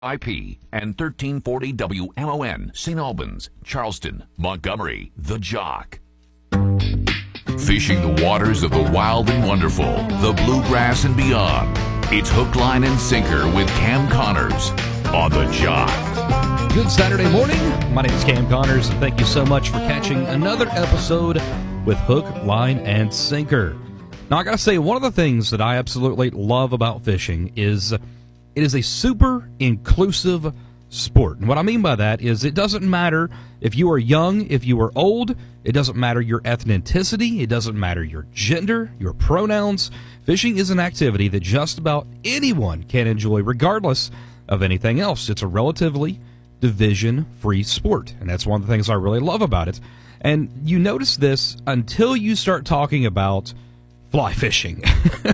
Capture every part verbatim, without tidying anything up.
I P and thirteen forty W M O N, Saint Albans, Charleston, Montgomery, The Jock. Fishing the waters of the wild and wonderful, the bluegrass and beyond. It's Hook, Line, and Sinker with Cam Connors on The Jock. Good Saturday morning. My name is Cam Connors, and thank you so much for catching another episode with Hook, Line, and Sinker. Now, I got to say, one of the things that I absolutely love about fishing is it is a super inclusive sport. And what I mean by that is it doesn't matter if you are young, if you are old, it doesn't matter your ethnicity, it doesn't matter your gender, your pronouns. Fishing is an activity that just about anyone can enjoy regardless of anything else. It's a relatively division-free sport, and that's one of the things I really love about it. And you notice this until you start talking about fly fishing.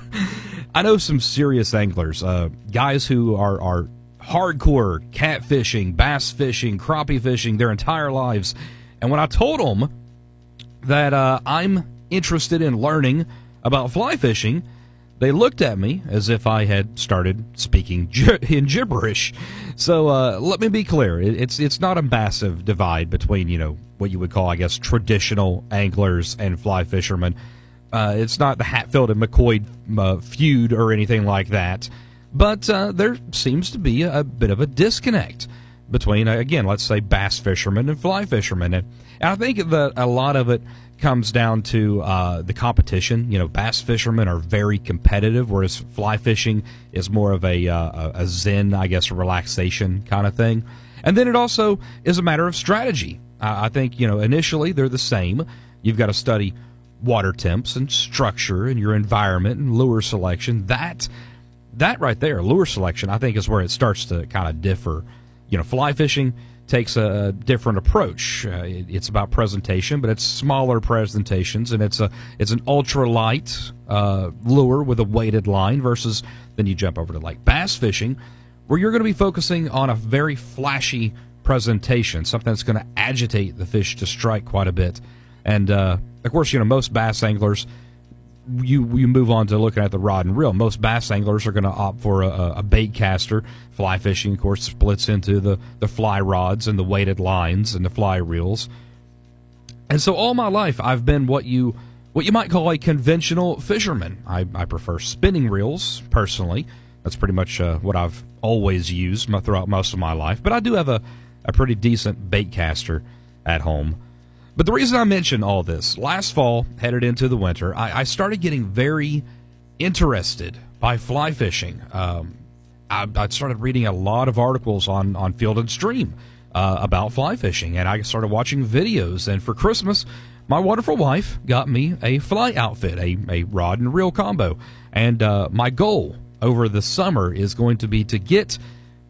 I know some serious anglers, uh, guys who are, are hardcore catfishing, bass fishing, crappie fishing their entire lives. And when I told them that uh, I'm interested in learning about fly fishing, they looked at me as if I had started speaking gi- in gibberish. So uh, let me be clear. It's it's not a massive divide between, you know, what you would call, I guess, traditional anglers and fly fishermen. Uh, it's not the Hatfield and McCoy uh, feud or anything like that. But uh, there seems to be a, a bit of a disconnect between, uh, again, let's say bass fishermen and fly fishermen. And, and I think that a lot of it comes down to uh, the competition. You know, bass fishermen are very competitive, whereas fly fishing is more of a, uh, a zen, I guess, relaxation kind of thing. And then it also is a matter of strategy. Uh, I think, you know, initially they're the same. You've got to study water temps and structure and your environment and lure selection. That that right there, lure selection, I think is where it starts to kind of differ. You know, fly fishing takes a different approach. Uh, it, it's about presentation, but it's smaller presentations, and it's a it's an ultralight uh, lure with a weighted line versus then you jump over to like bass fishing, where you're going to be focusing on a very flashy presentation, something that's going to agitate the fish to strike quite a bit. And uh, of course, you know, most bass anglers, you you move on to looking at the rod and reel. Most bass anglers are going to opt for a, a bait caster. Fly fishing, of course, splits into the, the fly rods and the weighted lines and the fly reels. And so all my life, I've been what you what you might call a conventional fisherman. I, I prefer spinning reels, personally. That's pretty much uh, what I've always used throughout most of my life. But I do have a, a pretty decent bait caster at home. But the reason I mention all this, last fall, headed into the winter, I, I started getting very interested by fly fishing. Um, I, I started reading a lot of articles on, on Field and Stream uh, about fly fishing, and I started watching videos. And for Christmas, my wonderful wife got me a fly outfit, a, a rod and reel combo. And uh, my goal over the summer is going to be to get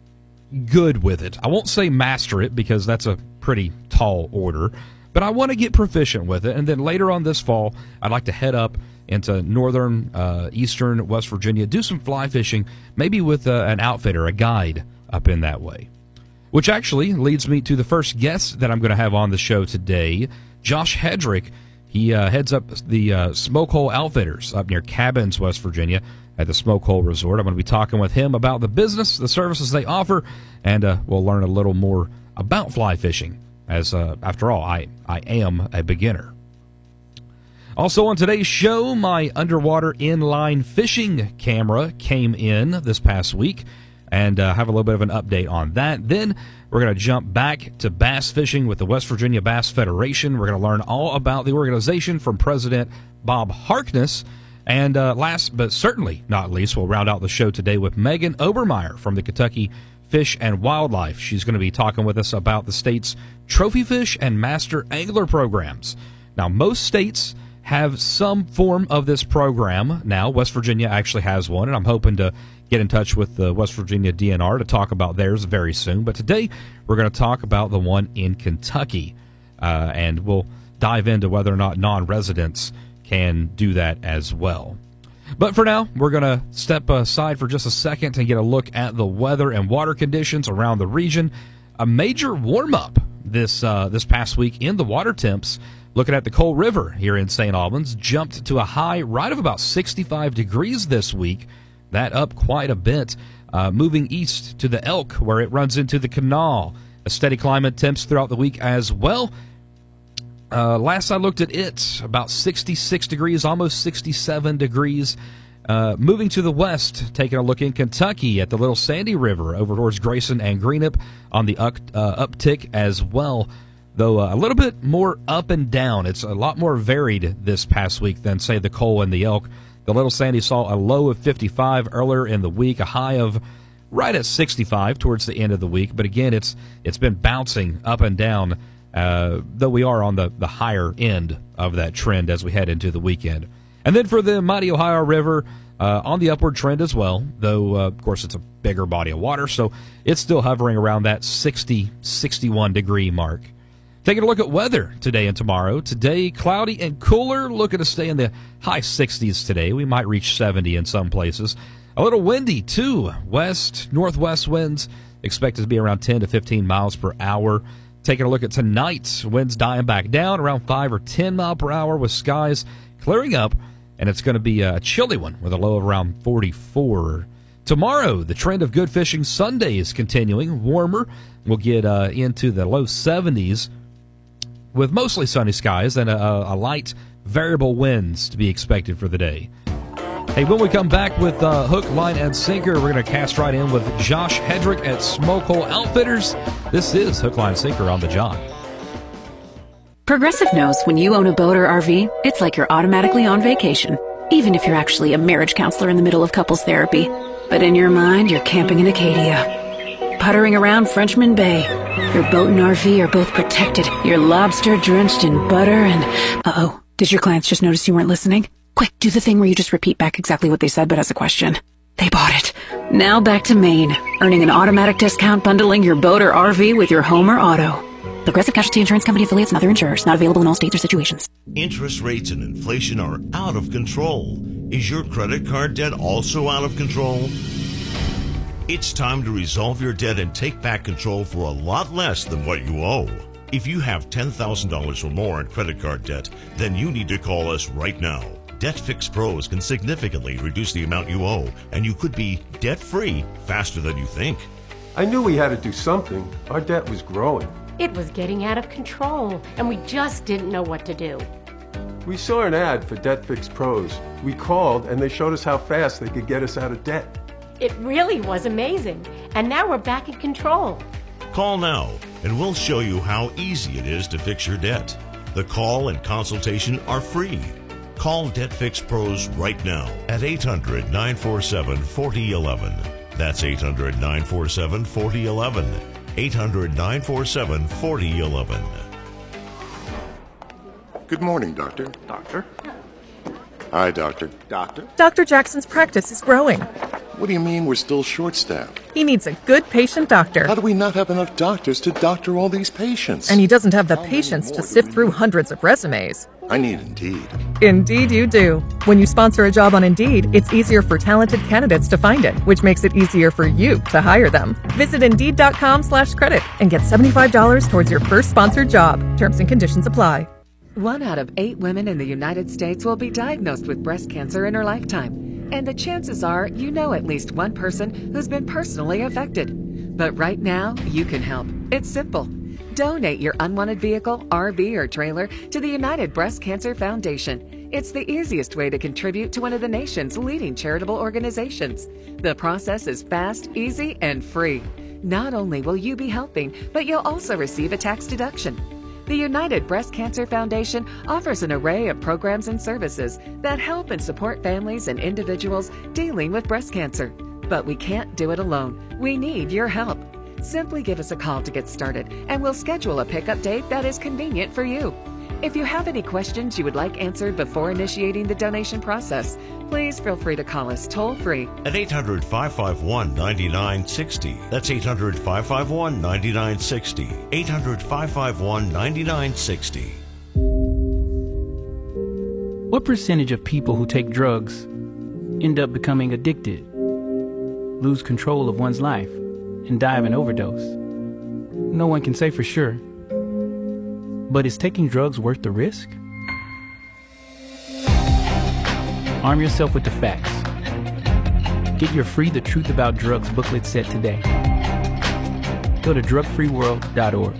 good with it. I won't say master it, because that's a pretty tall order. But I want to get proficient with it, and then later on this fall, I'd like to head up into northern, uh, eastern West Virginia, do some fly fishing, maybe with uh, an outfitter, a guide up in that way. Which actually leads me to the first guest that I'm going to have on the show today, Josh Hedrick. He uh, heads up the uh, Smoke Hole Outfitters up near Cabins, West Virginia, at the Smoke Hole Resort. I'm going to be talking with him about the business, the services they offer, and uh, we'll learn a little more about fly fishing. As, uh, after all, I, I am a beginner. Also on today's show, my underwater inline fishing camera came in this past week, and uh, have a little bit of an update on that. Then we're going to jump back to bass fishing with the West Virginia Bass Federation. We're going to learn all about the organization from President Bob Harkness. And uh, last but certainly not least, we'll round out the show today with Megan Obermeyer from the Kentucky Fish and Wildlife. She's going to be talking with us about the state's trophy fish and master angler programs. Now, most states have some form of this program now. West Virginia actually has one, and I'm hoping to get in touch with the West Virginia D N R to talk about theirs very soon. But today, we're going to talk about the one in Kentucky, uh, and we'll dive into whether or not non-residents can do that as well. But for now, we're going to step aside for just a second and get a look at the weather and water conditions around the region. A major warm-up this uh, this past week in the water temps. Looking at the Coal River here in Saint Albans, jumped to a high right of about sixty-five degrees this week. That up quite a bit. Uh, moving east to the Elk, where it runs into the Canal. A steady climate, temps throughout the week as well. Uh, last I looked at it, about sixty-six degrees, almost sixty-seven degrees. Uh, moving to the west, taking a look in Kentucky at the Little Sandy River over towards Grayson and Greenup on the up, uh, uptick as well, though uh, a little bit more up and down. It's a lot more varied this past week than, say, the Cole and the Elk. The Little Sandy saw a low of fifty-five earlier in the week, a high of right at sixty-five towards the end of the week. But again, it's it's been bouncing up and down, uh, though we are on the, the higher end of that trend as we head into the weekend. And then for the mighty Ohio River, uh, on the upward trend as well, though, uh, of course, it's a bigger body of water, so it's still hovering around that sixty, sixty-one degree mark. Taking a look at weather today and tomorrow. Today, cloudy and cooler, looking to stay in the high sixties today. We might reach seventy in some places. A little windy, too. West, northwest winds expected to be around ten to fifteen miles per hour. Taking a look at tonight, winds dying back down around five or ten mile per hour with skies clearing up, and it's going to be a chilly one with a low of around forty-four. Tomorrow, the trend of good fishing Sunday is continuing. Warmer. We'll get uh, into the low seventies with mostly sunny skies and a, a light variable winds to be expected for the day. Hey, when we come back with uh, Hook, Line, and Sinker, we're going to cast right in with Josh Hedrick at Smoke Hole Outfitters. This is Hook, Line, Sinker on the John. Progressive knows when you own a boat or R V, it's like you're automatically on vacation, even if you're actually a marriage counselor in the middle of couples therapy. But in your mind, you're camping in Acadia, puttering around Frenchman Bay. Your boat and R V are both protected. You're lobster drenched in butter and... Uh-oh, did your clients just notice you weren't listening? Quick, do the thing where you just repeat back exactly what they said but as a question. They bought it. Now back to Maine, earning an automatic discount bundling your boat or R V with your home or auto. Progressive Casualty Insurance Company affiliates and other insurers. Not available in all states or situations. Interest rates and inflation are out of control. Is your credit card debt also out of control? It's time to resolve your debt and take back control for a lot less than what you owe. If you have ten thousand dollars or more in credit card debt, then you need to call us right now. Debt Fix Pros can significantly reduce the amount you owe, and you could be debt-free faster than you think. I knew we had to do something. Our debt was growing. It was getting out of control, and we just didn't know what to do. We saw an ad for Debt Fix Pros. We called, and they showed us how fast they could get us out of debt. It really was amazing, and now we're back in control. Call now, and we'll show you how easy it is to fix your debt. The call and consultation are free. Call Debt Fix Pros right now at eight hundred, nine four seven, four zero one one. That's eight hundred, nine four seven, four zero one one. eight hundred, nine four seven, four zero one one. Good morning, Doctor. Doctor? Hi, Doctor. Doctor? Doctor Jackson's practice is growing. What do you mean we're still short-staffed? He needs a good patient doctor. How do we not have enough doctors to doctor all these patients? And he doesn't have the patience to sift through hundreds of resumes. I need Indeed. Indeed you do. When you sponsor a job on Indeed, it's easier for talented candidates to find it, which makes it easier for you to hire them. Visit Indeed.com slash credit and get seventy-five dollars towards your first sponsored job. Terms and conditions apply. One out of eight women in the United States will be diagnosed with breast cancer in her lifetime. And the chances are you know at least one person who's been personally affected. But right now, you can help. It's simple. Donate your unwanted vehicle, R V, or trailer to the United Breast Cancer Foundation. It's the easiest way to contribute to one of the nation's leading charitable organizations. The process is fast, easy, and free. Not only will you be helping, but you'll also receive a tax deduction. The United Breast Cancer Foundation offers an array of programs and services that help and support families and individuals dealing with breast cancer. But we can't do it alone. We need your help. Simply give us a call to get started, and we'll schedule a pickup date that is convenient for you. If you have any questions you would like answered before initiating the donation process, please feel free to call us toll-free at eight hundred, five five one, nine nine six zero. That's eight hundred, five five one, nine nine six zero. eight hundred, five five one, nine nine six zero. What percentage of people who take drugs end up becoming addicted, lose control of one's life, and die of an overdose? No one can say for sure. But is taking drugs worth the risk? Arm yourself with the facts. Get your free The Truth About Drugs booklet set today. Go to drug free world dot org.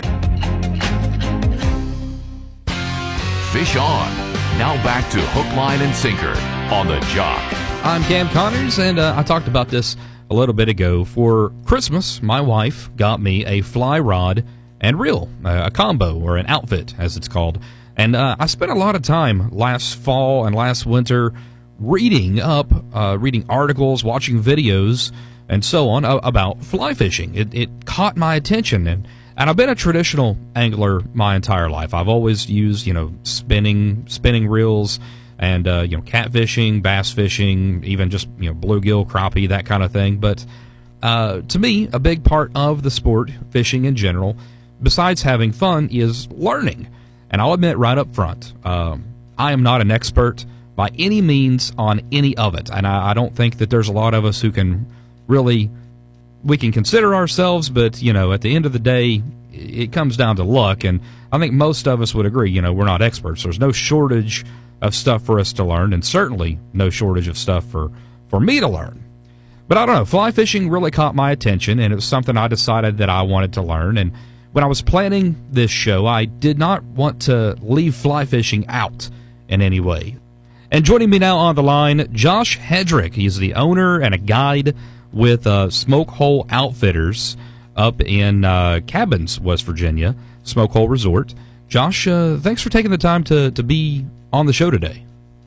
Fish on. Now back to Hook, Line, and Sinker on The Jock. I'm Cam Connors, and uh, I talked about this a little bit ago. For Christmas, my wife got me a fly rod and reel, uh, a combo, or an outfit, as it's called. And uh, I spent a lot of time last fall and last winter reading up, uh, reading articles, watching videos, and so on uh, about fly fishing. It, it caught my attention, and, and I've been a traditional angler my entire life. I've always used, you know, spinning spinning reels and, uh, you know, catfishing, bass fishing, even just, you know, bluegill, crappie, that kind of thing. But uh, to me, a big part of the sport, fishing in general, besides having fun, is learning. And I'll admit right up front, um, I am not an expert by any means on any of it. And I, I don't think that there's a lot of us who can really, we can consider ourselves, but, you know, at the end of the day, it comes down to luck. And I think most of us would agree, you know, we're not experts. There's no shortage of stuff for us to learn, and certainly no shortage of stuff for, for me to learn. But I don't know, fly fishing really caught my attention, and it was something I decided that I wanted to learn. And when I was planning this show, I did not want to leave fly fishing out in any way. And joining me now on the line, Josh Hedrick. He's the owner and a guide with uh, Smoke Hole Outfitters up in uh, Cabins, West Virginia, Smoke Hole Resort. Josh, uh, thanks for taking the time to, to be on the show today.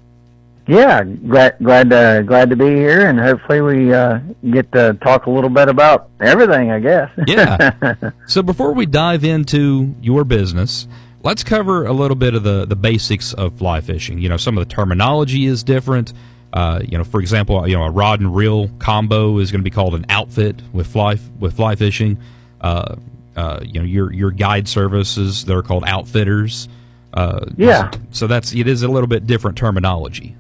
Yeah, glad glad uh, glad to be here, and hopefully we uh, get to talk a little bit about everything, I guess. Yeah. So before we dive into your business, let's cover a little bit of the, the basics of fly fishing. You know, some of the terminology is different. Uh, you know, for example, you know, a rod and reel combo is going to be called an outfit with fly with fly fishing. Uh, uh, you know, your your guide services, they're called outfitters. Uh, yeah. So, so that's it is a little bit different terminology.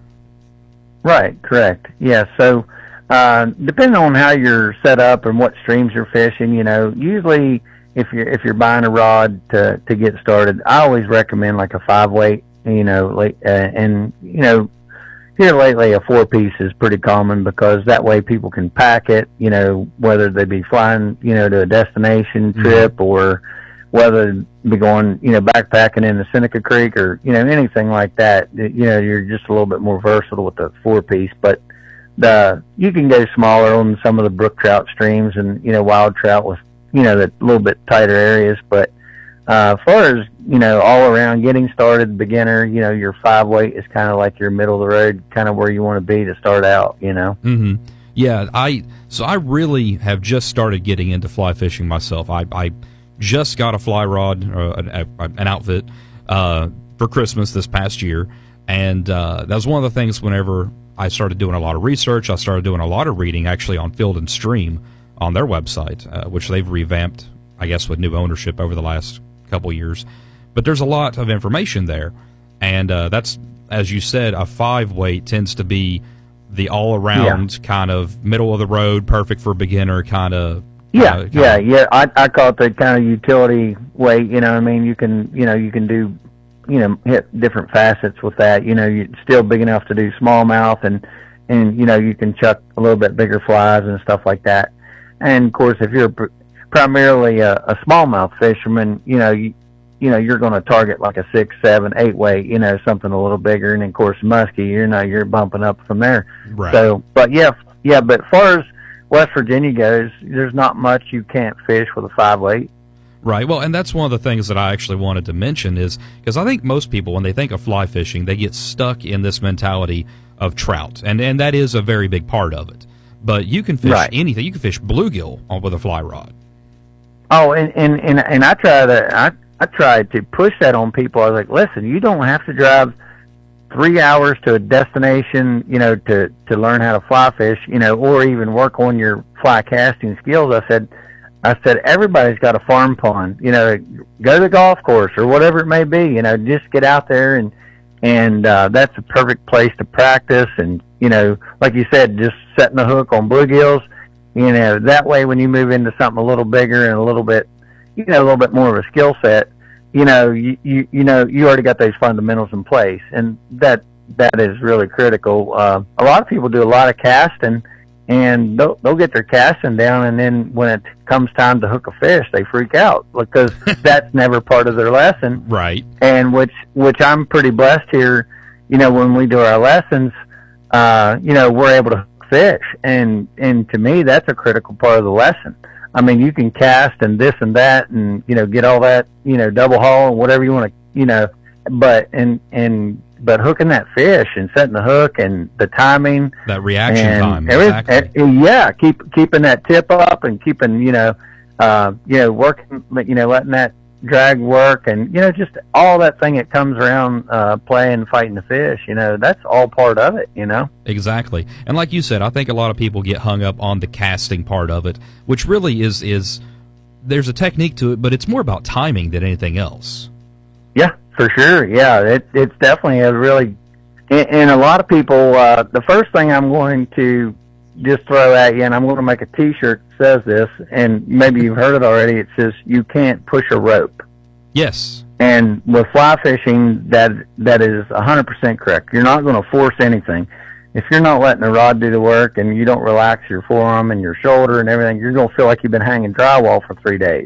Right, correct. Yeah, so uh, depending on how you're set up and what streams you're fishing, you know, usually if you're if you're buying a rod to to get started, I always recommend like a five weight, you know, like, uh, and you know, here lately a four piece is pretty common because that way people can pack it, you know, whether they be flying, you know, to a destination trip mm-hmm. or whether be going, you know, backpacking in the Seneca Creek or, you know, anything like that. You know, you're just a little bit more versatile with the four piece, but the, you can go smaller on some of the brook trout streams and, you know, wild trout with, you know, the little bit tighter areas. But, uh, as far as, you know, all around getting started, beginner, you know, your five weight is kind of like your middle of the road, kind of where you want to be to start out, you know? Mm-hmm. Yeah. I, so I really have just started getting into fly fishing myself. I, I, just got a fly rod, uh, an, an outfit, uh, for Christmas this past year. And uh, that was one of the things whenever I started doing a lot of research, I started doing a lot of reading actually on Field and Stream on their website, uh, which they've revamped, I guess, with new ownership over the last couple years. But there's a lot of information there. And uh, that's, as you said, a five weight tends to be the all-around yeah. kind of middle of the road, perfect for beginner kind of. Yeah, uh, yeah, yeah. I I call it the kind of utility weight. You know, I mean, you can, you know, you can do, you know, hit different facets with that. You know, you're still big enough to do smallmouth, and and you know, you can chuck a little bit bigger flies and stuff like that. And of course, if you're pr- primarily a, a smallmouth fisherman, you know, you you know, you're going to target like a six, seven, eight weight. You know, something a little bigger, and of course, musky. You know, you're bumping up from there. Right. So, but yeah, yeah. But as far as West Virginia goes, there's not much you can't fish with a five weight. Right. Well, and that's one of the things that I actually wanted to mention is because I think most people, when they think of fly fishing, they get stuck in this mentality of trout, and and that is a very big part of it. But you can fish right. anything. You can fish bluegill with a fly rod. Oh, and and and, and I try to I I tried to push that on people. I was like, listen, you don't have to drive three hours to a destination, you know, to, to learn how to fly fish, you know, or even work on your fly casting skills. I said, I said, everybody's got a farm pond, you know, go to the golf course or whatever it may be, you know, just get out there and, and, uh, that's a perfect place to practice. And, you know, like you said, just setting the hook on bluegills, you know, that way when you move into something a little bigger and a little bit, you know, a little bit more of a skill set, you know, you, you, you know, you already got those fundamentals in place, and that, that is really critical. Uh, a lot of people do a lot of casting, and they'll, they'll get their casting down, and then when it comes time to hook a fish, they freak out because that's never part of their lesson. Right. And which which I'm pretty blessed here. You know, when we do our lessons, uh, you know, we're able to hook fish, and and to me, that's a critical part of the lesson. I mean, you can cast and this and that, and you know, get all that, you know, double haul and whatever you want to, you know, but and and but hooking that fish and setting the hook and the timing, that reaction and time, every, exactly. and, yeah, keep keeping that tip up and keeping, you know, uh, you know, working, you know, letting that drag work, and you know, just all that thing that comes around uh, playing, fighting the fish. You know, that's all part of it. You know, exactly. And like you said, I think a lot of people get hung up on the casting part of it, which really is is there's a technique to it, but it's more about timing than anything else. Yeah, for sure. Yeah, it, it's definitely a really, and, and a lot of people. Uh, the first thing I'm going to just throw at you, and I'm going to make a T-shirt that says this, and maybe you've heard it already. It says, "You can't push a rope." Yes. And with fly fishing, that that is one hundred percent correct. You're not going to force anything. If you're not letting the rod do the work, and you don't relax your forearm and your shoulder and everything, you're going to feel like you've been hanging drywall for three days.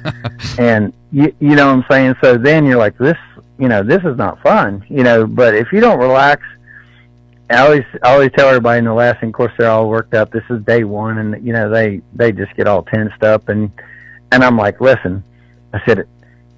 And you, you know what I'm saying? So then you're like, this, you know, this is not fun, you know. But if you don't relax, I always, I always tell everybody in the lesson, of course, they're all worked up. This is day one, and you know, they, they just get all tensed up, and, and I'm like, listen, I said,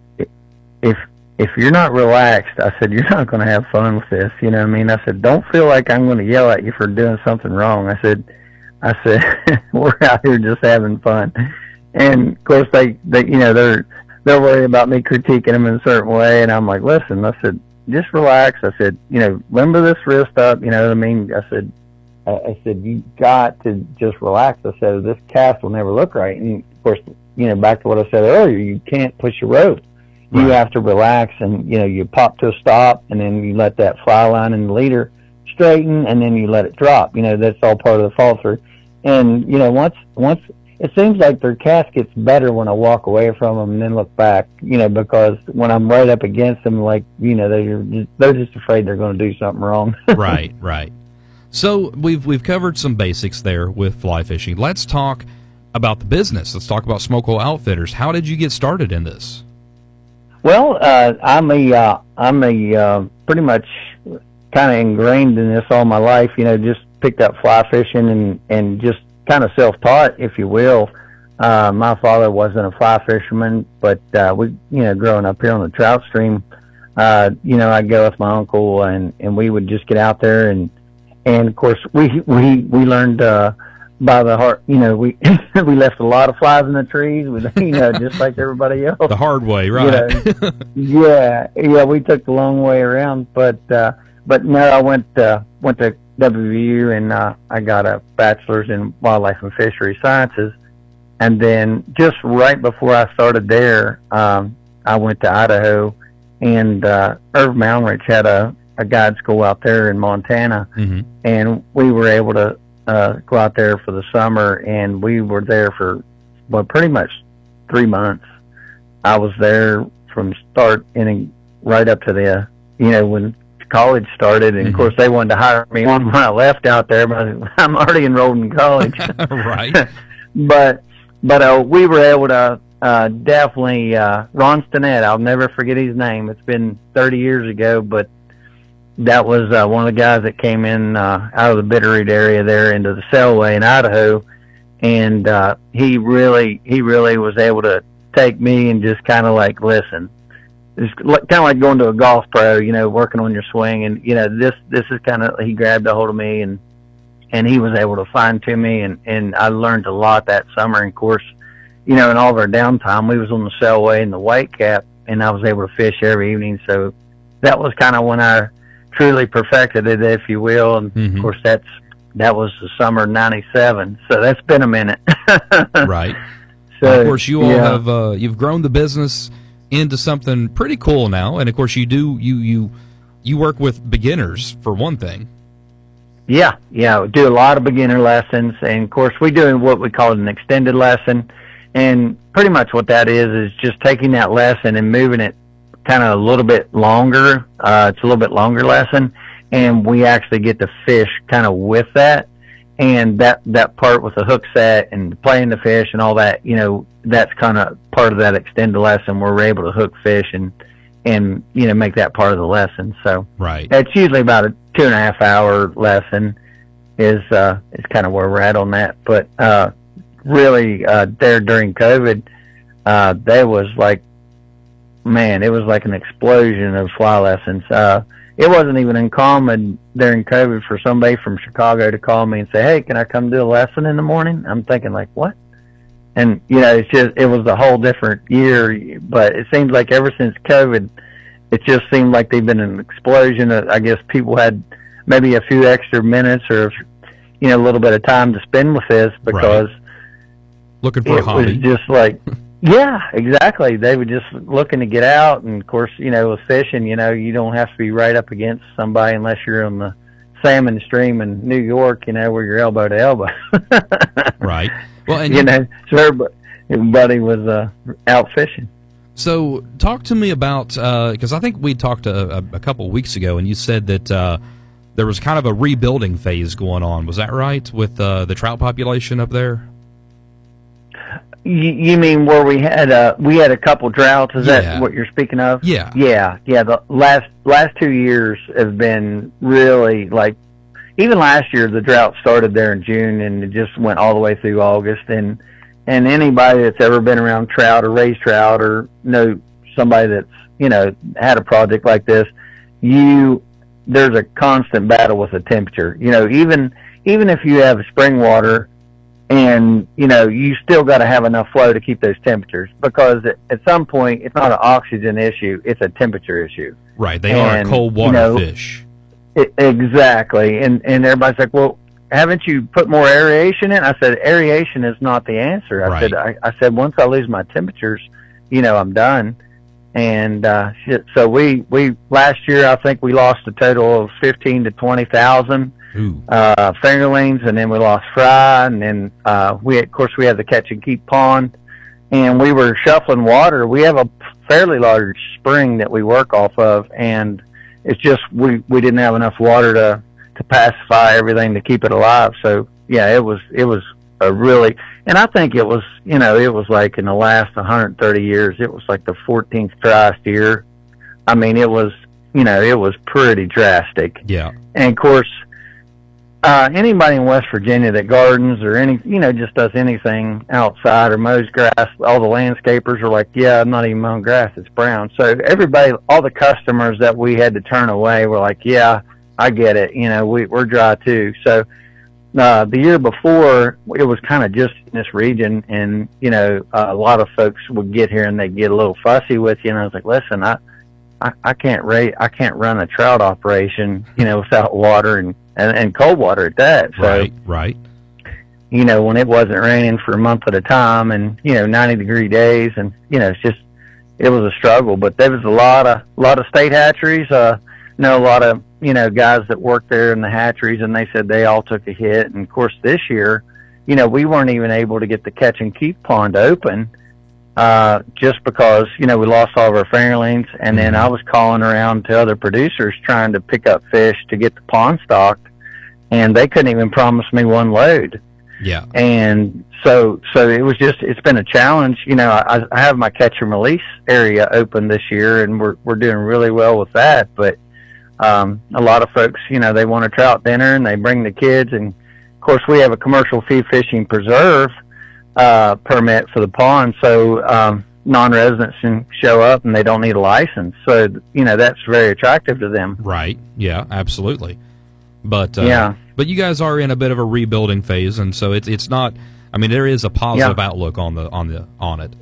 if, if you're not relaxed, I said, you're not going to have fun with this. You know what I mean? I said, don't feel like I'm going to yell at you for doing something wrong. I said, I said, we're out here just having fun. And of course, they, they, you know, they're, they're worried about me critiquing them in a certain way. And I'm like, listen, I said, just relax. I said, you know, limber this wrist up. You know what I mean? I said, I, I said, you got to just relax. I said, this cast will never look right. And of course, you know, back to what I said earlier, you can't push a rope. Right. You have to relax, and you know, you pop to a stop, and then you let that fly line and the leader straighten, and then you let it drop. You know, that's all part of the fall through. And you know, once once it seems like their cast gets better when I walk away from them and then look back. You know, because when I'm right up against them, like you know, they're just, they're just afraid they're going to do something wrong. Right, right. So we've we've covered some basics there with fly fishing. Let's talk about the business. Let's talk about Smokehole Outfitters. How did you get started in this? Well, uh, I'm a, uh, I'm a, uh, pretty much kind of ingrained in this all my life, you know, just picked up fly fishing and, and just kind of self-taught, if you will. Uh, my father wasn't a fly fisherman, but, uh, we, you know, growing up here on the trout stream, uh, you know, I'd go with my uncle and, and we would just get out there and, and of course we, we, we learned, uh, by the heart, you know, we we left a lot of flies in the trees, with, you know, just like everybody else. The hard way, right? You know, yeah, yeah, we took the long way around, but uh, but no, I went uh, went to W V U and uh, I got a bachelor's in wildlife and fishery sciences, and then just right before I started there, um, I went to Idaho, and uh, Irv Malnrich had a a guide school out there in Montana, mm-hmm. and we were able to. Uh, go out there for the summer, and we were there for, well, pretty much three months. I was there from start and right up to the, you know, when college started, and mm-hmm. of course they wanted to hire me on when I left out there, but I'm already enrolled in college. Right. But, but uh, we were able to uh, definitely, uh, Ron Stinnett, I'll never forget his name. It's been thirty years ago, but that was uh, one of the guys that came in uh, out of the Bitterroot area there into the Selway in Idaho, and uh, he really, he really was able to take me and just kind of like, listen, it's kind of like going to a golf pro, you know, working on your swing, and you know, this, this is kind of, he grabbed a hold of me, and and he was able to fine tune me, and and I learned a lot that summer. And of course, you know, in all of our downtime, we was on the Selway and the Whitecap, and I was able to fish every evening. So that was kind of when I truly perfected it, if you will. And mm-hmm. of course, that's that was the summer of ninety-seven, so that's been a minute. Right. So well, of course, you all yeah. have uh, you've grown the business into something pretty cool now, and of course, you do you you you work with beginners for one thing. Yeah, yeah, we do a lot of beginner lessons, and of course, we do what we call an extended lesson, and pretty much what that is is just taking that lesson and moving it kind of a little bit longer. Uh, it's a little bit longer lesson, and we actually get to fish kind of with that. and that that part with the hook set and playing the fish and all that, you know, that's kind of part of that extended lesson where we're able to hook fish and and you know make that part of the lesson. So right, it's usually about a two and a half hour lesson is uh, is kind of where we're at on that. But uh, really, uh, there during COVID, uh, there was like, man, it was like an explosion of fly lessons. Uh, it wasn't even uncommon during COVID for somebody from Chicago to call me and say, "Hey, can I come do a lesson in the morning?" I'm thinking like, what? And, you know, it's just, it was a whole different year, but it seems like ever since COVID, it just seemed like they've been an explosion. I guess people had maybe a few extra minutes or, you know, a little bit of time to spend with this because right. looking for it a hobby. was just like, yeah, exactly. They were just looking to get out. And of course, you know, with fishing, you know, you don't have to be right up against somebody unless you're on the salmon stream in New York, you know, where you're elbow to elbow. Right. Well, and you know, so everybody, everybody was uh, out fishing. So talk to me about, because uh, I think we talked a, a, a couple of weeks ago, and you said that uh, there was kind of a rebuilding phase going on. Was that right, with uh, the trout population up there? You, you mean where we had a, we had a couple droughts? Is yeah. that what you're speaking of? Yeah. Yeah, yeah. The last last two years have been really, like, even last year, the drought started there in June, and it just went all the way through August. And and anybody that's ever been around trout or raised trout or know somebody that's, you know, had a project like this, you there's a constant battle with the temperature. You know, even even if you have spring water, and you know, you still got to have enough flow to keep those temperatures, because at, at some point it's not an oxygen issue; it's a temperature issue. Right. They and, are cold water you know, fish. It, exactly, and and everybody's like, well, haven't you put more aeration in? I said, aeration is not the answer. I right. said, I, I said, once I lose my temperatures, you know, I'm done. And uh, shit, so we we last year, I think we lost a total of fifteen to twenty thousand uh, fingerlings, and then we lost fry, and then uh, we of course we had the catch and keep pond, and we were shuffling water. We have a fairly large spring that we work off of, and it's just we, we didn't have enough water to, to pacify everything to keep it alive. So yeah, it was it was a really, and I think it was, you know, it was like in the last one hundred thirty years, it was like the fourteenth driest year. I mean, it was, you know, it was pretty drastic. Yeah. And of course, uh, anybody in West Virginia that gardens or any, you know, just does anything outside or mows grass, all the landscapers are like, yeah, I'm not even mowing grass, it's brown. So everybody, all the customers that we had to turn away were like, yeah, I get it. You know, we, we're dry too. So uh, the year before, it was kind of just in this region, and, you know, uh, a lot of folks would get here and they'd get a little fussy with you. And I was like, listen, I, I, I can't rate, I can't run a trout operation, you know, without water and, and, and cold water at that. So, right, right. You know, when it wasn't raining for a month at a time, and, you know, ninety degree days, and, you know, it's just, it was a struggle. But there was a lot of, a lot of state hatcheries, uh, know a lot of, you know, guys that work there in the hatcheries, and they said they all took a hit. And of course this year, you know, we weren't even able to get the catch and keep pond open, uh, just because, you know, we lost all of our fingerlings. And then I was calling around to other producers trying to pick up fish to get the pond stocked, and they couldn't even promise me one load. Yeah. And so, so it was just, it's been a challenge. You know, I, I have my catch and release area open this year, and we're, we're doing really well with that. But, um, a lot of folks, you know, they want a trout dinner and they bring the kids. And of course we have a commercial fee fishing preserve, uh, permit for the pond. So, um, non-residents can show up and they don't need a license. So, you know, that's very attractive to them. Right. Yeah, absolutely. But, uh, yeah. But you guys are in a bit of a rebuilding phase, and so it's it's not. I mean, there is a positive yeah. outlook on the on the on it.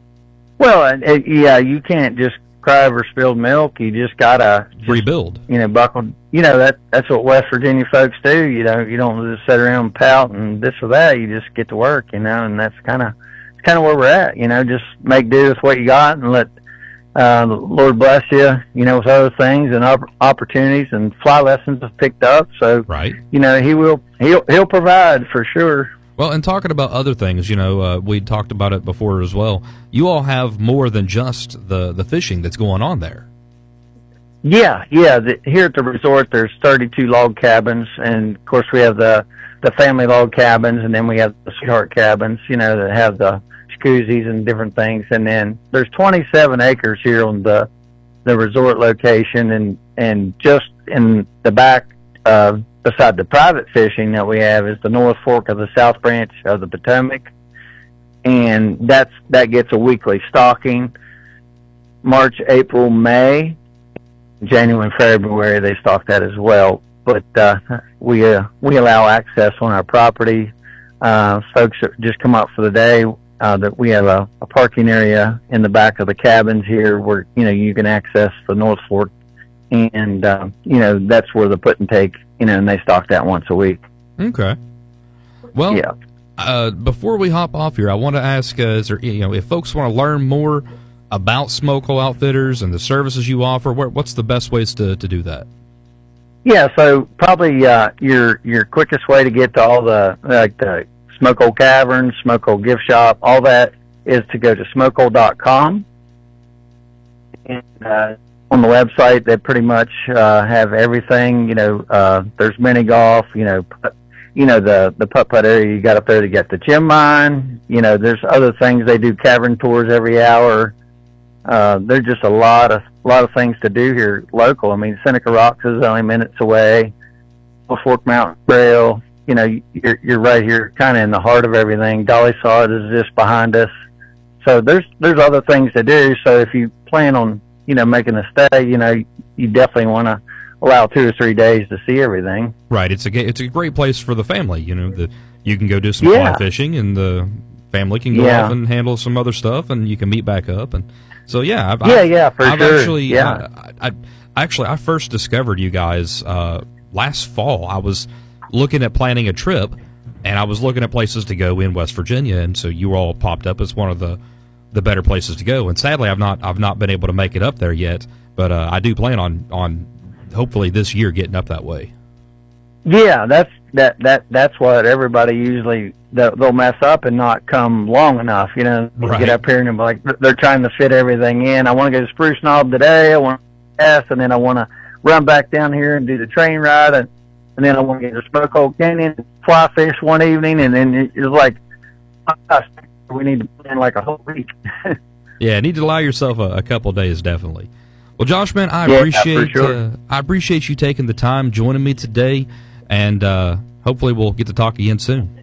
Well, it, it, yeah, you can't just cry over spilled milk. You just gotta just, rebuild. You know, buckle. You know that that's what West Virginia folks do. You know, you don't just sit around and pout and this or that. You just get to work. You know, and that's kind of it's kind of where we're at. You know, just make do with what you got and let uh, the Lord bless you. You know, with other things and op- opportunities, and fly lessons have picked up. So, right. You know, he will he'll he'll provide for sure. Well, and talking about other things, you know, uh, we talked about it before as well. You all have more than just the, the fishing that's going on there. Yeah, yeah. The, here at the resort, there's thirty-two log cabins, and of course we have the the family log cabins, and then we have the sweetheart cabins, you know, that have the jacuzzis and different things. And then there's twenty-seven acres here on the the resort location, and and just in the back, uh, beside the private fishing that we have, is the North Fork of the South Branch of the Potomac, and that's that gets a weekly stocking. March, April, May, January, and February they stock that as well. But uh, we uh, we allow access on our property. Uh, folks that just come up for the day. Uh, that we have a, a parking area in the back of the cabins here, where you know you can access the North Fork, and uh, you know that's where the put and take. You know, and they stock that once a week. Okay. Well, yeah. Uh, before we hop off here, I want to ask: uh, Is there, you know, if folks want to learn more about Smokehole Outfitters and the services you offer, where, what's the best ways to to do that? Yeah, so probably uh, your your quickest way to get to all the like the Smokehole Cavern, Smokehole Gift Shop, all that is to go to smokehole dot com. And uh, on the website, they pretty much uh, have everything. You know, uh, there's mini golf. You know, put, you know the the putt putt area you got up there to get the gem mine. You know, there's other things. They do cavern tours every hour. Uh, there's just a lot of a lot of things to do here local. I mean, Seneca Rocks is only minutes away. Fork Mountain Trail. You know, you're you're right here, kind of in the heart of everything. Dolly Sod is just behind us. So there's there's other things to do. So if you plan on you know making a stay, you know you definitely want to allow two or three days to see everything. Right. It's a it's a great place for the family. You know, the you can go do some yeah. fly fishing, and the family can go yeah. off and handle some other stuff, and you can meet back up. And so yeah, I've, yeah, I've, yeah, for I've sure. actually, yeah. I, I, I actually I first discovered you guys uh, last fall. I was looking at planning a trip, and I was looking at places to go in West Virginia, and so you all popped up as one of the, the better places to go. And sadly, I've not I've not been able to make it up there yet, but uh, I do plan on on hopefully this year getting up that way. Yeah, that's that that that's what everybody usually they'll mess up and not come long enough. You know, right. Get up here and like they're trying to fit everything in. I want to go to Spruce Knob today. I want to S, and then I want to run back down here and do the train ride, and, and then I want to get to Smokehole Canyon, fly fish one evening, and then it's like, gosh, we need to plan like a whole week. Yeah, need to allow yourself a, a couple of days, definitely. Well, Josh, man, I yeah, appreciate sure. uh, I appreciate you taking the time joining me today, and uh, hopefully we'll get to talk again soon.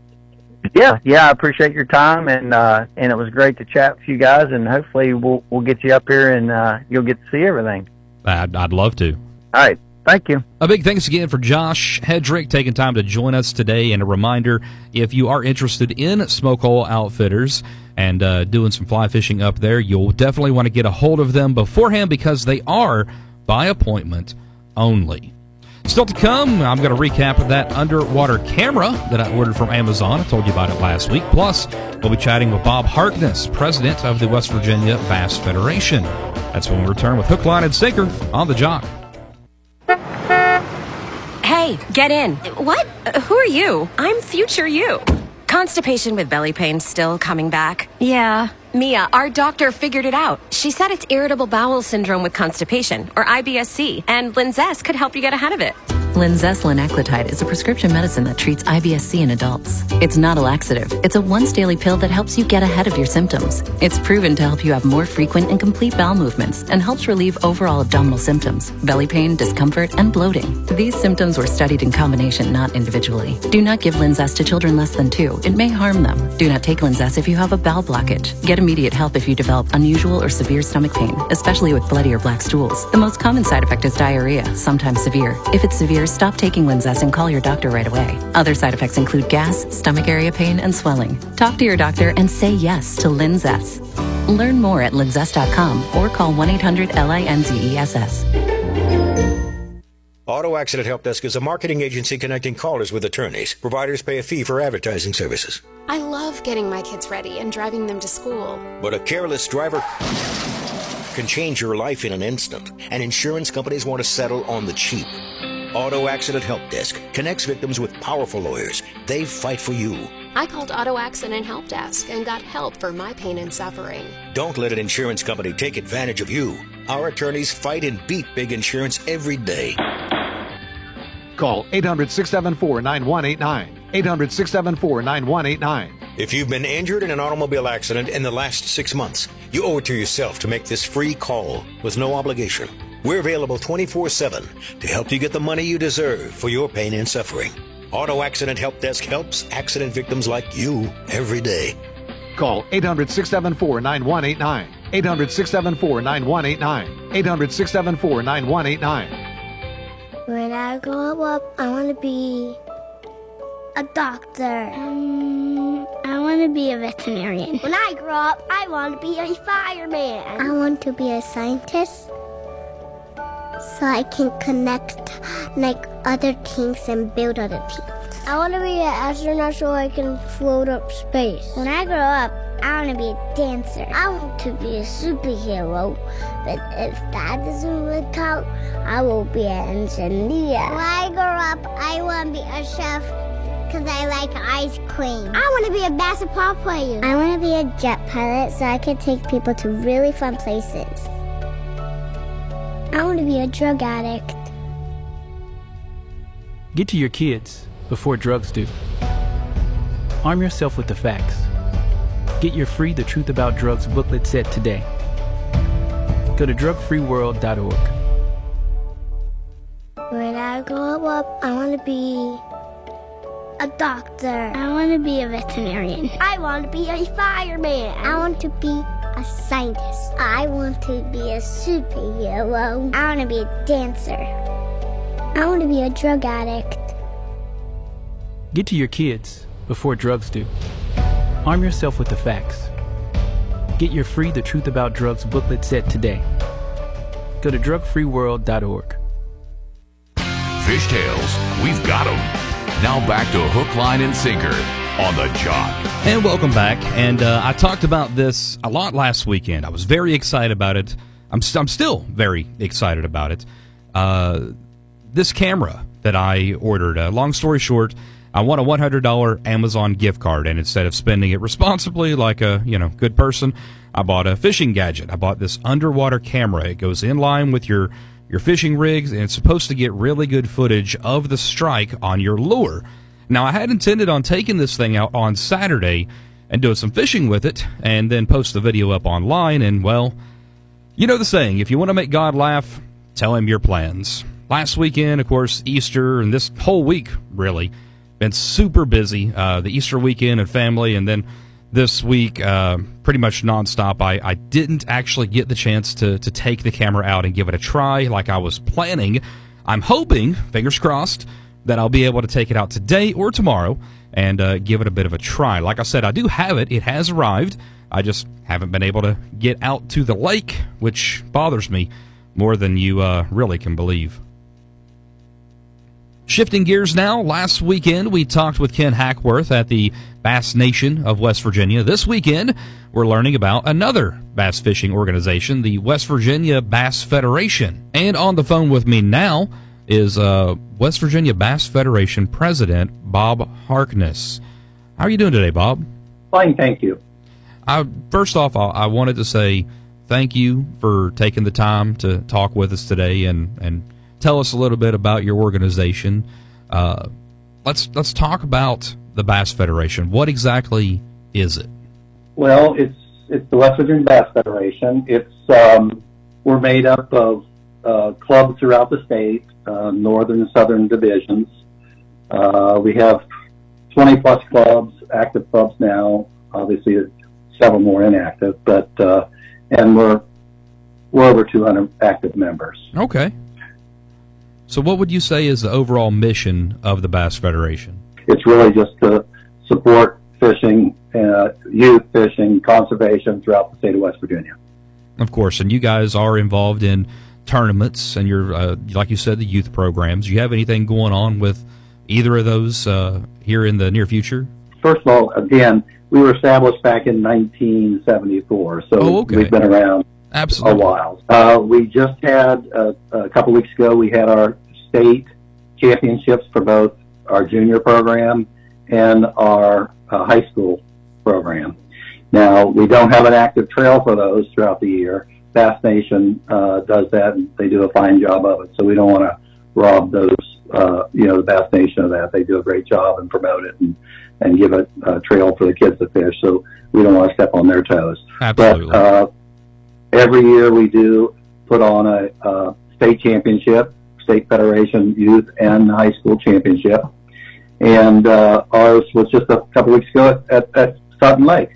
Yeah, yeah, I appreciate your time, and uh, and it was great to chat with you guys, and hopefully we'll we'll get you up here and uh, you'll get to see everything. I'd, I'd love to. All right, thank you. A big thanks again for Josh Hedrick taking time to join us today, and a reminder, if you are interested in Smokehole Outfitters and uh, doing some fly fishing up there, you'll definitely want to get a hold of them beforehand because they are by appointment only. Still to come, I'm going to recap that underwater camera that I ordered from Amazon. I told you about it last week. Plus, we'll be chatting with Bob Harkness, president of the West Virginia Bass Federation. That's when we return with Hook, Line, and Sinker on The Jock. Hey, get in. What? Uh, who are you? I'm future you. Constipation with belly pain still coming back? Yeah. Mia, our doctor figured it out. She said it's irritable bowel syndrome with constipation, or I B S C, and Linzess could help you get ahead of it. Linzess linaclotide is a prescription medicine that treats I B S C in adults. It's not a laxative. It's a once-daily pill that helps you get ahead of your symptoms. It's proven to help you have more frequent and complete bowel movements and helps relieve overall abdominal symptoms, belly pain, discomfort, and bloating. These symptoms were studied in combination, not individually. Do not give Linzess to children less than two. It may harm them. Do not take Linzess if you have a bowel blockage. Get immediate help if you develop unusual or severe stomach pain, especially with bloody or black stools. The most common side effect is diarrhea, sometimes severe. If it's severe, stop taking Linzess and call your doctor right away. Other side effects include gas, stomach area pain, and swelling. Talk to your doctor and say yes to Linzess. Learn more at linzess dot com or call one eight hundred L I N Z E S S. Auto Accident Help Desk is a marketing agency connecting callers with attorneys. Providers pay a fee for advertising services. I love getting my kids ready and driving them to school. But a careless driver can change your life in an instant, and insurance companies want to settle on the cheap. Auto Accident Help Desk connects victims with powerful lawyers. They fight for you. I called Auto Accident Help Desk and got help for my pain and suffering. Don't let an insurance company take advantage of you. Our attorneys fight and beat big insurance every day. Call eight hundred, six seven four, nine one eight nine. eight hundred, six seven four, nine one eight nine. If you've been injured in an automobile accident in the last six months, you owe it to yourself to make this free call with no obligation. We're available twenty-four seven to help you get the money you deserve for your pain and suffering. Auto Accident Help Desk helps accident victims like you every day. Call eight hundred, six seven four, nine one eight nine. eight hundred, six seven four, nine one eight nine. eight hundred, six seven four, nine one eight nine. When I grow up, I want to be a doctor. Um, I want to be a veterinarian. When I grow up, I want to be a fireman. I want to be a scientist so I can connect like other things and build other things. I want to be an astronaut so I can float up space. When I grow up, I want to be a dancer. I want to be a superhero, but if that doesn't work out, I will be an engineer. When I grow up, I want to be a chef because I like ice cream. I want to be a basketball player. I want to be a jet pilot so I can take people to really fun places. I want to be a drug addict. Get to your kids before drugs do. Arm yourself with the facts. Get your free The Truth About Drugs booklet set today. Go to drug free world dot org. When I grow up, I want to be a doctor. I want to be a veterinarian. I want to be a fireman. I want to be a scientist. I want to be a superhero. I want to be a dancer. I want to be a drug addict. Get to your kids before drugs do. Arm yourself with the facts. Get your free The Truth About Drugs booklet set today. Go to drug free world dot org. Fishtails, we've got them. Now back to Hook, Line, and Sinker on the Jock. And welcome back. And uh, I talked about this a lot last weekend. I was very excited about it. I'm, st- I'm still very excited about it. Uh, this camera that I ordered, uh, long story short, I won a one hundred dollars Amazon gift card, and instead of spending it responsibly like a, you know, good person, I bought a fishing gadget. I bought this underwater camera. It goes in line with your, your fishing rigs, and it's supposed to get really good footage of the strike on your lure. Now, I had intended on taking this thing out on Saturday and doing some fishing with it, and then post the video up online, and, well, you know the saying, if you want to make God laugh, tell him your plans. Last weekend, of course, Easter, and this whole week, really, been super busy, uh, the Easter weekend and family, and then this week, uh, pretty much nonstop. I, I didn't actually get the chance to, to take the camera out and give it a try like I was planning. I'm hoping, fingers crossed, that I'll be able to take it out today or tomorrow and uh, give it a bit of a try. Like I said, I do have it. It has arrived. I just haven't been able to get out to the lake, which bothers me more than you uh, really can believe. Shifting gears now, last weekend we talked with Ken Hackworth at the Bass Nation of West Virginia. This weekend we're learning about another bass fishing organization, the West Virginia Bass Federation. And on the phone with me now is uh, West Virginia Bass Federation President Bob Harkness. How are you doing today, Bob? Fine, thank you. I, first off, I, I wanted to say thank you for taking the time to talk with us today and, and tell us a little bit about your organization. Uh, let's let's talk about the Bass Federation. What exactly is it? Well, it's it's the West Virginia Bass Federation. It's um, we're made up of uh, clubs throughout the state, uh, northern and southern divisions. Uh, we have twenty plus clubs, active clubs now. Obviously, several more inactive, but uh, and we're we're over two hundred active members. Okay. So what would you say is the overall mission of the Bass Federation? It's really just to support fishing, uh, youth fishing, conservation throughout the state of West Virginia. Of course, and you guys are involved in tournaments and you're, uh, like you said, the youth programs. Do you have anything going on with either of those uh, here in the near future? First of all, again, we were established back in nineteen seventy-four, so oh, okay. We've been around Absolutely. a while. Uh, we just had, uh, a couple weeks ago, we had our state championships for both our junior program and our uh, high school program. Now, we don't have an active trail for those throughout the year. Bass Nation uh, does that, and they do a fine job of it, so we don't want to rob those uh, you know, the Bass Nation of that. They do a great job and promote it and, and give a, a trail for the kids to fish. So we don't want to step on their toes. Absolutely. But uh, every year we do put on a, a state championship, state federation youth and high school championship. And uh, ours was just a couple weeks ago at, at, at Sutton Lake.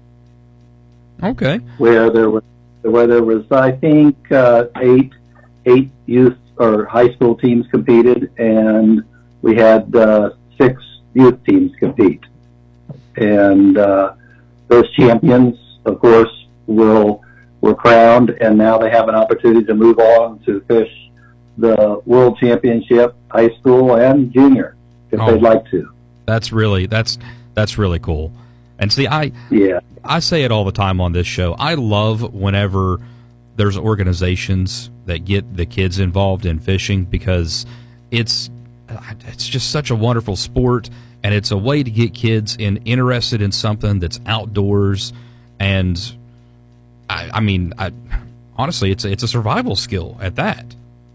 Okay. Where there was, where there was, I think, uh, eight, eight youth or high school teams competed, and we had uh, six youth teams compete. And uh, those champions, of course, will were crowned, and now they have an opportunity to move on to fish the World Championship, high school and junior, if Oh. they'd like to. That's really that's that's really cool. And see, I yeah, I say it all the time on this show. I love whenever there's organizations that get the kids involved in fishing, because it's it's just such a wonderful sport, and it's a way to get kids in interested in something that's outdoors. And I, I mean, I, honestly, it's it's a survival skill at that.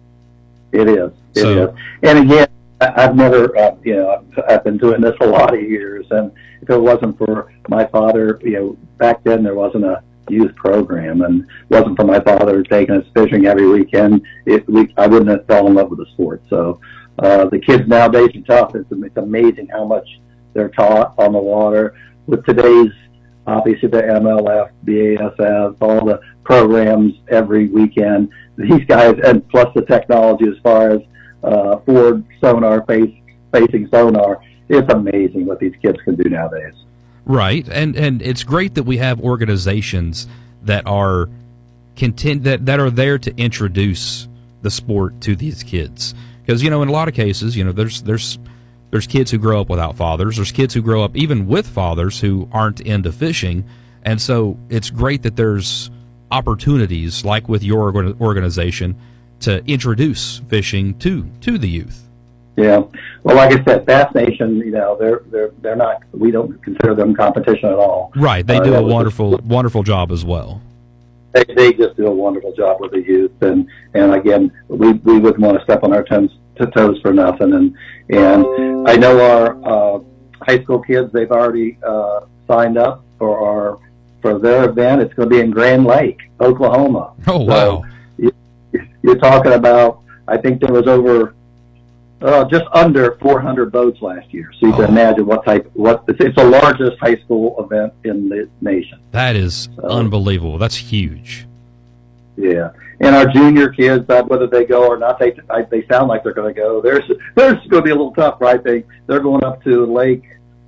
It is. It So- is. And again, I- I've never, uh, you know, I've, I've been doing this a lot of years, and if it wasn't for my father, you know, back then there wasn't a youth program, and it wasn't for my father taking us fishing every weekend, it, we, I wouldn't have fallen in love with the sport. So uh, the kids nowadays are tough. It's, it's amazing how much they're taught on the water with today's, obviously, the M L F, B A S F, all the programs every weekend. These guys, and plus the technology as far as uh, forward sonar, face, facing sonar, it's amazing what these kids can do nowadays. Right, and and it's great that we have organizations that are content that, that are there to introduce the sport to these kids. Because, you know, in a lot of cases, you know, there's there's there's kids who grow up without fathers. There's kids who grow up even with fathers who aren't into fishing, and so it's great that there's opportunities like with your organ- organization to introduce fishing to to the youth. Yeah. Well, like I said, Bass Nation, you know, they're they're they're not. We don't consider them competition at all. Right, they Uh, do that a was wonderful wonderful job as well. They, they just do a wonderful job with the youth, and and again, we we wouldn't want to step on our toes, to toes for nothing. And and I know our uh, high school kids, they've already uh, signed up for our for their event. It's going to be in Grand Lake, Oklahoma. Oh wow! So you, you're talking about, I think there was over. Uh, just under four hundred boats last year. So you Oh. can imagine what type, what, it's, it's the largest high school event in the nation. That is unbelievable. That's huge. Yeah. And our junior kids, uh, whether they go or not, they, I, they sound like they're going to go. There's, there's going to be a little tough, right? They, they're going up to Lake,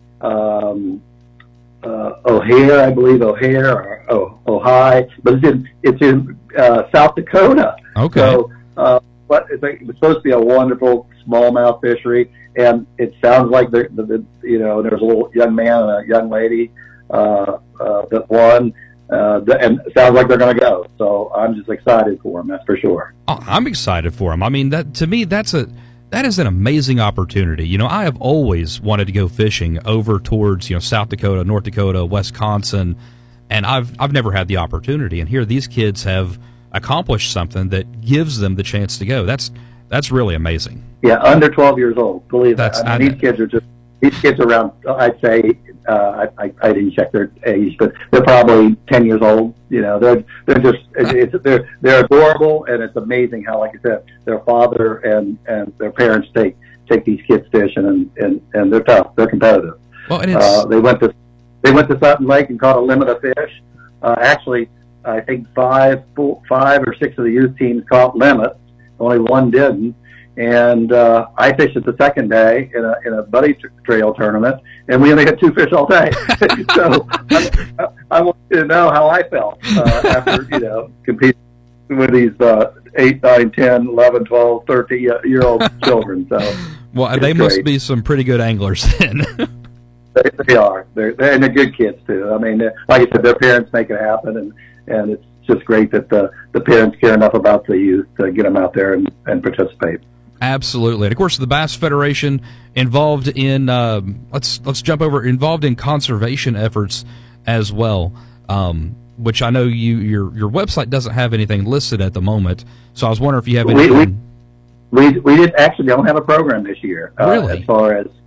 um, uh, O'Hare, I believe, O'Hare or oh, Ojai, but it's in, it's in, uh, South Dakota. Okay. So, uh, but it's, like, it's supposed to be a wonderful smallmouth fishery, and it sounds like the, the, the you know there's a little young man and a young lady uh, uh, that won, uh, and it sounds like they're going to go. So I'm just excited for them, that's for sure. Oh, I'm excited for them. I mean, that to me, that's a that is an amazing opportunity. You know, I have always wanted to go fishing over towards you know South Dakota, North Dakota, Wisconsin, and I've I've never had the opportunity. And here, these kids have accomplished something that gives them the chance to go. That's that's really amazing. Yeah, under twelve years old. Believe That's- that. I mean, I- these kids are just these kids are around. I'd say uh, I, I I didn't check their age, but they're probably ten years old. You know, they're they're just it's, it's they're they're adorable, and it's amazing how, like I said, their father and and their parents take take these kids fishing, and and and they're tough. They're competitive. Well, and it's Uh, they went to they went to Sutton Lake and caught a limit of fish. Uh, actually, I think five four, five or six of the youth teams caught limits. Only one didn't. And uh, I fished it the second day in a in a buddy t- trail tournament, and we only had two fish all day. So I, I want you to know how I felt uh, after you know competing with these uh, eight, nine, ten, eleven, twelve, thirteen year old children. So well, it's they must great. be some pretty good anglers then. They, they are. They're, they're and they're good kids too. I mean, they're- like I said, their parents make it happen, and and it's just great that the the parents care enough about the youth to get them out there and, and participate. Absolutely, and of course, the Bass Federation involved in um, let's let's jump over involved in conservation efforts as well, um, which I know you your your website doesn't have anything listed at the moment. So I was wondering if you have We, anything. we we we did actually don't have a program this year uh, really? as far as,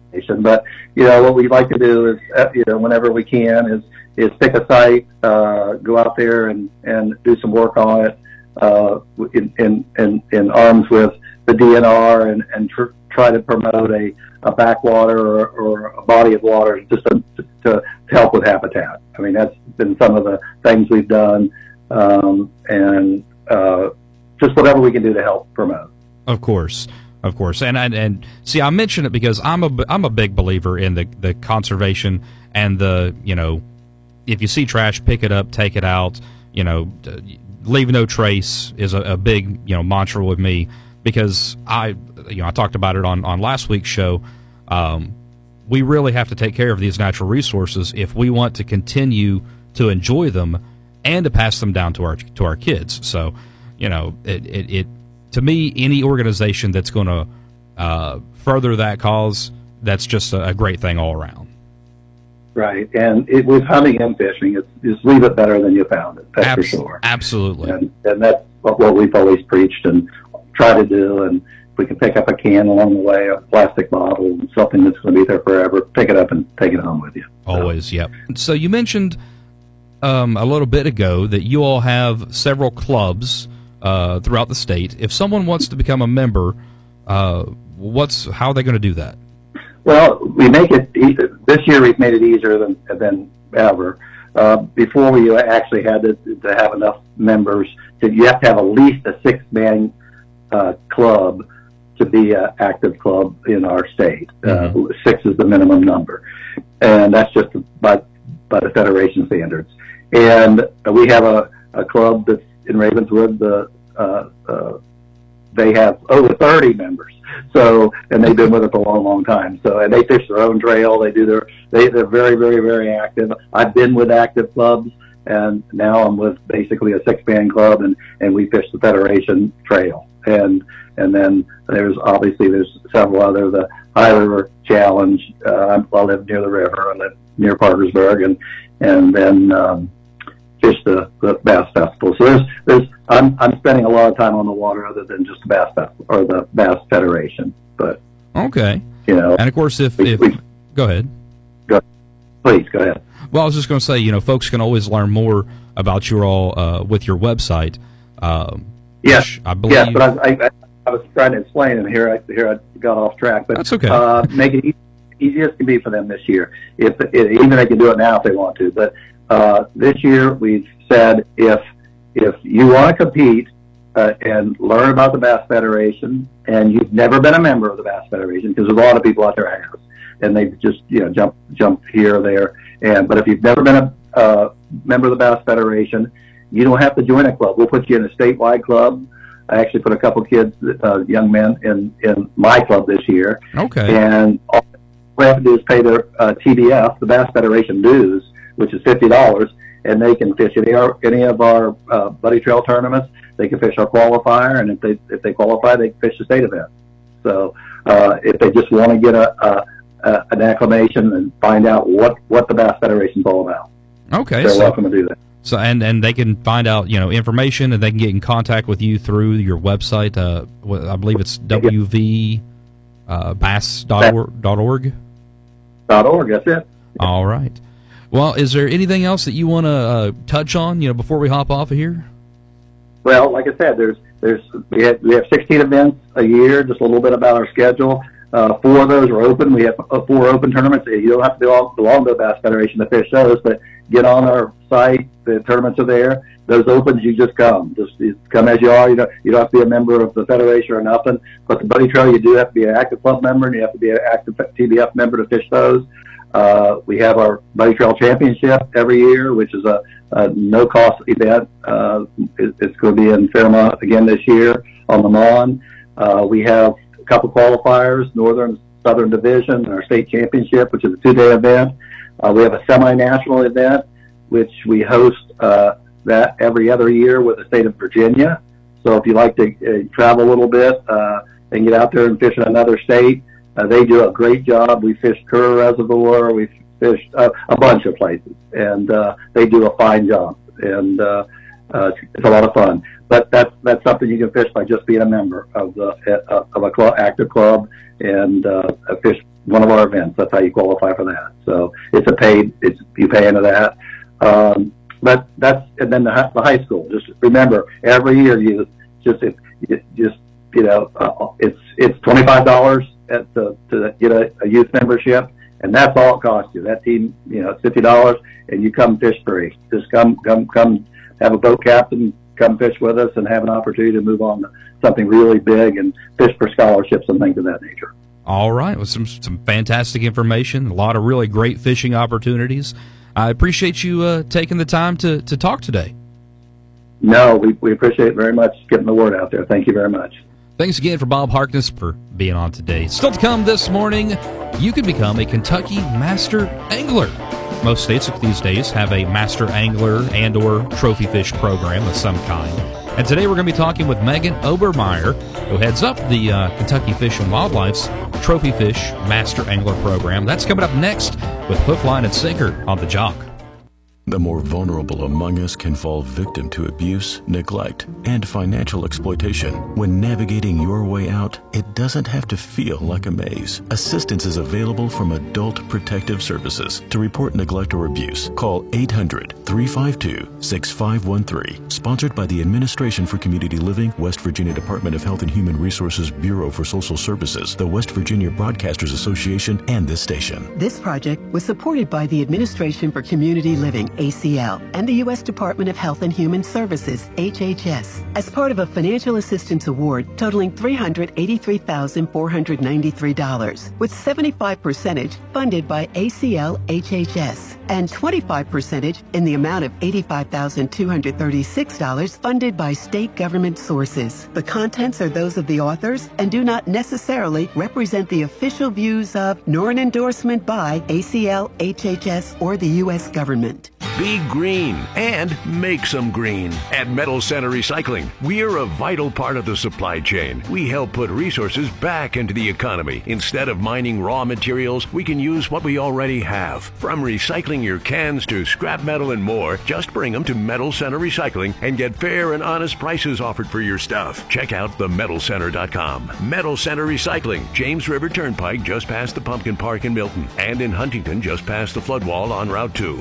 but you know what we'd like to do is uh, you know whenever we can is is pick a site, uh, go out there and and do some work on it uh, in, in in in arms with the D N R and and tr- try to promote a a backwater or, or a body of water just to, to to help with habitat. I mean that's been some of the things we've done, um, and uh, just whatever we can do to help promote. Of course, of course, and and, and see, I mention it because I'm a I'm a big believer in the, the conservation and the you know, if you see trash, pick it up, take it out. You know, leave no trace is a, a big you know mantra with me because I you know I talked about it on on last week's show. Um, we really have to take care of these natural resources if we want to continue to enjoy them and to pass them down to our to our kids. So, you know, it it. it to me, any organization that's going to uh, further that cause, that's just a, a great thing all around. Right, and it, with hunting and fishing, it's just leave it better than you found it. That's Abs- for sure. Absolutely, and, and that's what, what we've always preached and try to do. And if we can pick up a can along the way, a plastic bottle, something that's going to be there forever, pick it up and take it home with you. Always, so. Yep. So you mentioned um, a little bit ago that you all have several clubs Uh, throughout the state. If someone wants to become a member, uh, what's how are they going to do that? Well, we make it e- this year. We've made it easier than than ever. Uh, before we actually had to, to have enough members. To, you have to have at least a six-man uh, club to be an active club in our state. Mm-hmm. Uh, six is the minimum number, and that's just by by the federation standards. And we have a, a club that's in Ravenswood. The uh, uh, they have over thirty members. So, and they've been with us a long, long time. So, and they fish their own trail. They do their, they, they're very, very, very active. I've been with active clubs, and now I'm with basically a six-man club, and, and we fish the Federation Trail. And, and then there's obviously there's several other, the High River Challenge. Uh, I live near the river. I live near Parkersburg, and, and then, um, fish the, the Bass Festival. So there's, there's, I'm, I'm spending a lot of time on the water other than just the Bass Festival or the Bass Federation. But okay, you know, and of course, if, we, if we, go ahead, go, please go ahead. Well, I was just going to say, you know, folks can always learn more about you all uh, with your website. Um, yes, I believe. Yes, but I, I, I was trying to explain, and here I here I got off track. But that's okay. Uh, make it easy, easy as can be for them this year. If it, even they can do it now if they want to, but. Uh, this year, we've said if if you want to compete uh, and learn about the Bass Federation, and you've never been a member of the Bass Federation, because there's a lot of people out there have, and they just you know jump jump here or there. And but if you've never been a uh, member of the Bass Federation, you don't have to join a club. We'll put you in a statewide club. I actually put a couple kids, uh, young men, in in my club this year. Okay. And all they have to do is pay their uh, T B F, the Bass Federation dues, which is fifty dollars, and they can fish any, any of our uh, Buddy Trail tournaments. They can fish our qualifier, and if they if they qualify, they can fish the state event. So uh, if they just want to get a, a, a an acclimation and find out what, what the Bass Federation is all about, okay, they're so, welcome to do that. So and, and they can find out you know information, and they can get in contact with you through your website. Uh, I believe it's w v bass dot org. Dot org. Dot org. That's it. All right. Well, is there anything else that you want to uh, touch on, you know, before we hop off of here? Well, like I said, there's there's we have we have sixteen events a year. Just a little bit about our schedule. Uh, four of those are open. We have uh, four open tournaments. You don't have to belong, belong to the Bass Federation to fish those, but get on our site. The tournaments are there. Those opens, you just come. Just you come as you are. You don't you don't have to be a member of the Federation or nothing. But the Buddy Trail, you do have to be an active club member, and you have to be an active T B F member to fish those. Uh, we have our Buddy Trail Championship every year, which is a, a no-cost event. Uh, it, it's going to be in Fairmont again this year on the Mon. Uh, we have a couple qualifiers, Northern Southern Division, and our state championship, which is a two-day event. Uh, we have a semi-national event, which we host uh, that every other year with the state of Virginia. So if you like to uh, travel a little bit uh, and get out there and fish in another state, Uh, they do a great job. We fished Kerr Reservoir. We fished uh, a bunch of places, and uh, they do a fine job. And uh, Uh, it's a lot of fun. But that's that's something you can fish by just being a member of the uh, of a club, active club, and uh, fish one of our events. That's how you qualify for that. So it's a paid. It's you pay into that. Um, but that's and then the, the high school. Just remember, every year you just if you just you know uh, it's it's twenty five dollars to to get a, a youth membership, and that's all it costs you. That team, you know, it's fifty dollars, and you come fish free. Just come come come have a boat captain. Come fish with us and have an opportunity to move on to something really big and fish for scholarships and things of that nature. All right. Well, some some fantastic information, a lot of really great fishing opportunities. I appreciate you uh, taking the time to, to talk today. No, we, we appreciate very much getting the word out there. Thank you very much. Thanks again for Bob Harkness for being on today. Still to come this morning, you can become a Kentucky Master Angler. Most states these days have a Master Angler and or trophy fish program of some kind. And today we're going to be talking with Megan Obermeyer, who heads up the uh, Kentucky Fish and Wildlife's Trophy Fish Master Angler program. That's coming up next with Hook, Line, and Sinker on The Jock. The more vulnerable among us can fall victim to abuse, neglect, and financial exploitation. When navigating your way out, it doesn't have to feel like a maze. Assistance is available from Adult Protective Services. To report neglect or abuse, call eight hundred, three five two, six five one three. Sponsored by the Administration for Community Living, West Virginia Department of Health and Human Resources Bureau for Social Services, the West Virginia Broadcasters Association, and this station. This project was supported by the Administration for Community Living, A C L, and the U S Department of Health and Human Services, H H S, as part of a financial assistance award totaling three hundred eighty-three thousand four hundred ninety-three dollars, with seventy-five percent funded by A C L H H S and twenty-five percent in the amount of eighty-five thousand two hundred thirty-six dollars funded by state government sources. The contents are those of the authors and do not necessarily represent the official views of nor an endorsement by A C L H H S or the U S government. Be green and make some green. At Metal Center Recycling, we are a vital part of the supply chain. We help put resources back into the economy. Instead of mining raw materials, we can use what we already have. From recycling your cans to scrap metal and more, just bring them to Metal Center Recycling and get fair and honest prices offered for your stuff. Check out the metal center dot com. Metal Center Recycling, James River Turnpike just past the Pumpkin Park in Milton, and in Huntington just past the flood wall on Route two.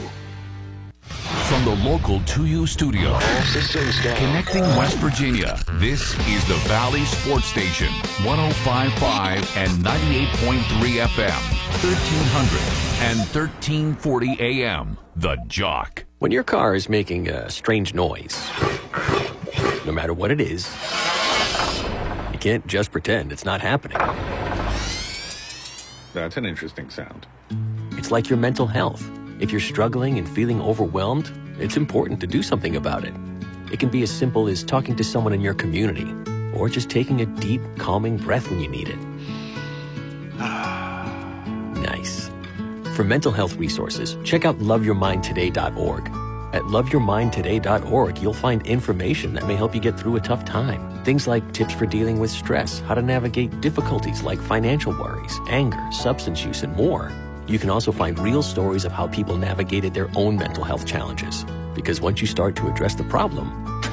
From the local two U studio, connecting West Virginia, this is the Valley Sports Station, one oh five point five and ninety-eight point three F M, thirteen hundred and thirteen forty A M. The Jock. When your car is making a strange noise, no matter what it is, you can't just pretend it's not happening. That's an interesting sound. It's like your mental health. If you're struggling and feeling overwhelmed, it's important to do something about it. It can be as simple as talking to someone in your community, or just taking a deep, calming breath when you need it. Nice. For mental health resources, check out love your mind today dot org. At love your mind today dot org, you'll find information that may help you get through a tough time. Things like tips for dealing with stress, how to navigate difficulties like financial worries, anger, substance use, and more. You can also find real stories of how people navigated their own mental health challenges. Because once you start to address the problem,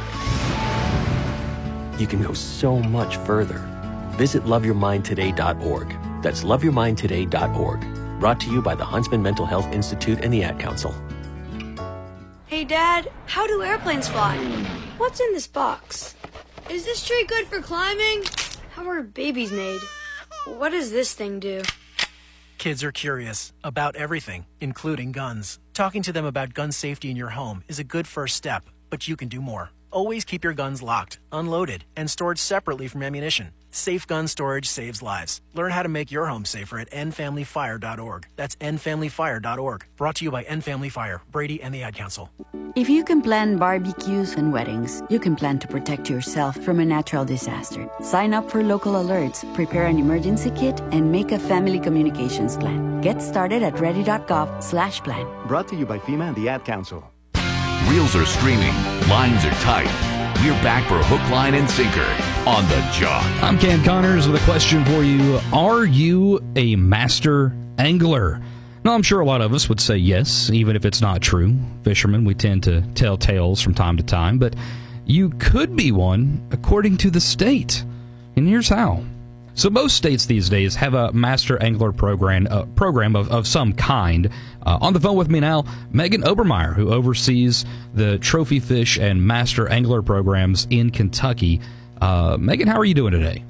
you can go so much further. Visit love your mind today dot org. That's love your mind today dot org. Brought to you by the Huntsman Mental Health Institute and the Ad Council. Hey, Dad, how do airplanes fly? What's in this box? Is this tree good for climbing? How are babies made? What does this thing do? Kids are curious about everything, including guns. Talking to them about gun safety in your home is a good first step, but you can do more. Always keep your guns locked, unloaded, and stored separately from ammunition. Safe gun storage saves lives. Learn how to make your home safer at end family fire dot org. That's end family fire dot org. Brought to you by End Family Fire, Brady, and the Ad Council. If you can plan barbecues and weddings, you can plan to protect yourself from a natural disaster. Sign up for local alerts, prepare an emergency kit, and make a family communications plan. Get started at ready dot gov slash plan. Brought to you by FEMA and the Ad Council. Reels are streaming, lines are tight. We're back for Hook, Line, and Sinker on The Jock. I'm Cam Connors with a question for you. Are you a master angler? No, I'm sure a lot of us would say yes, even if it's not true. Fishermen, we tend to tell tales from time to time, but you could be one according to the state. And here's how. So most states these days have a master angler program uh, program of, of some kind. Uh, on the phone with me now, Megan Obermeyer, who oversees the trophy fish and master angler programs in Kentucky. Uh, Megan, how are you doing today?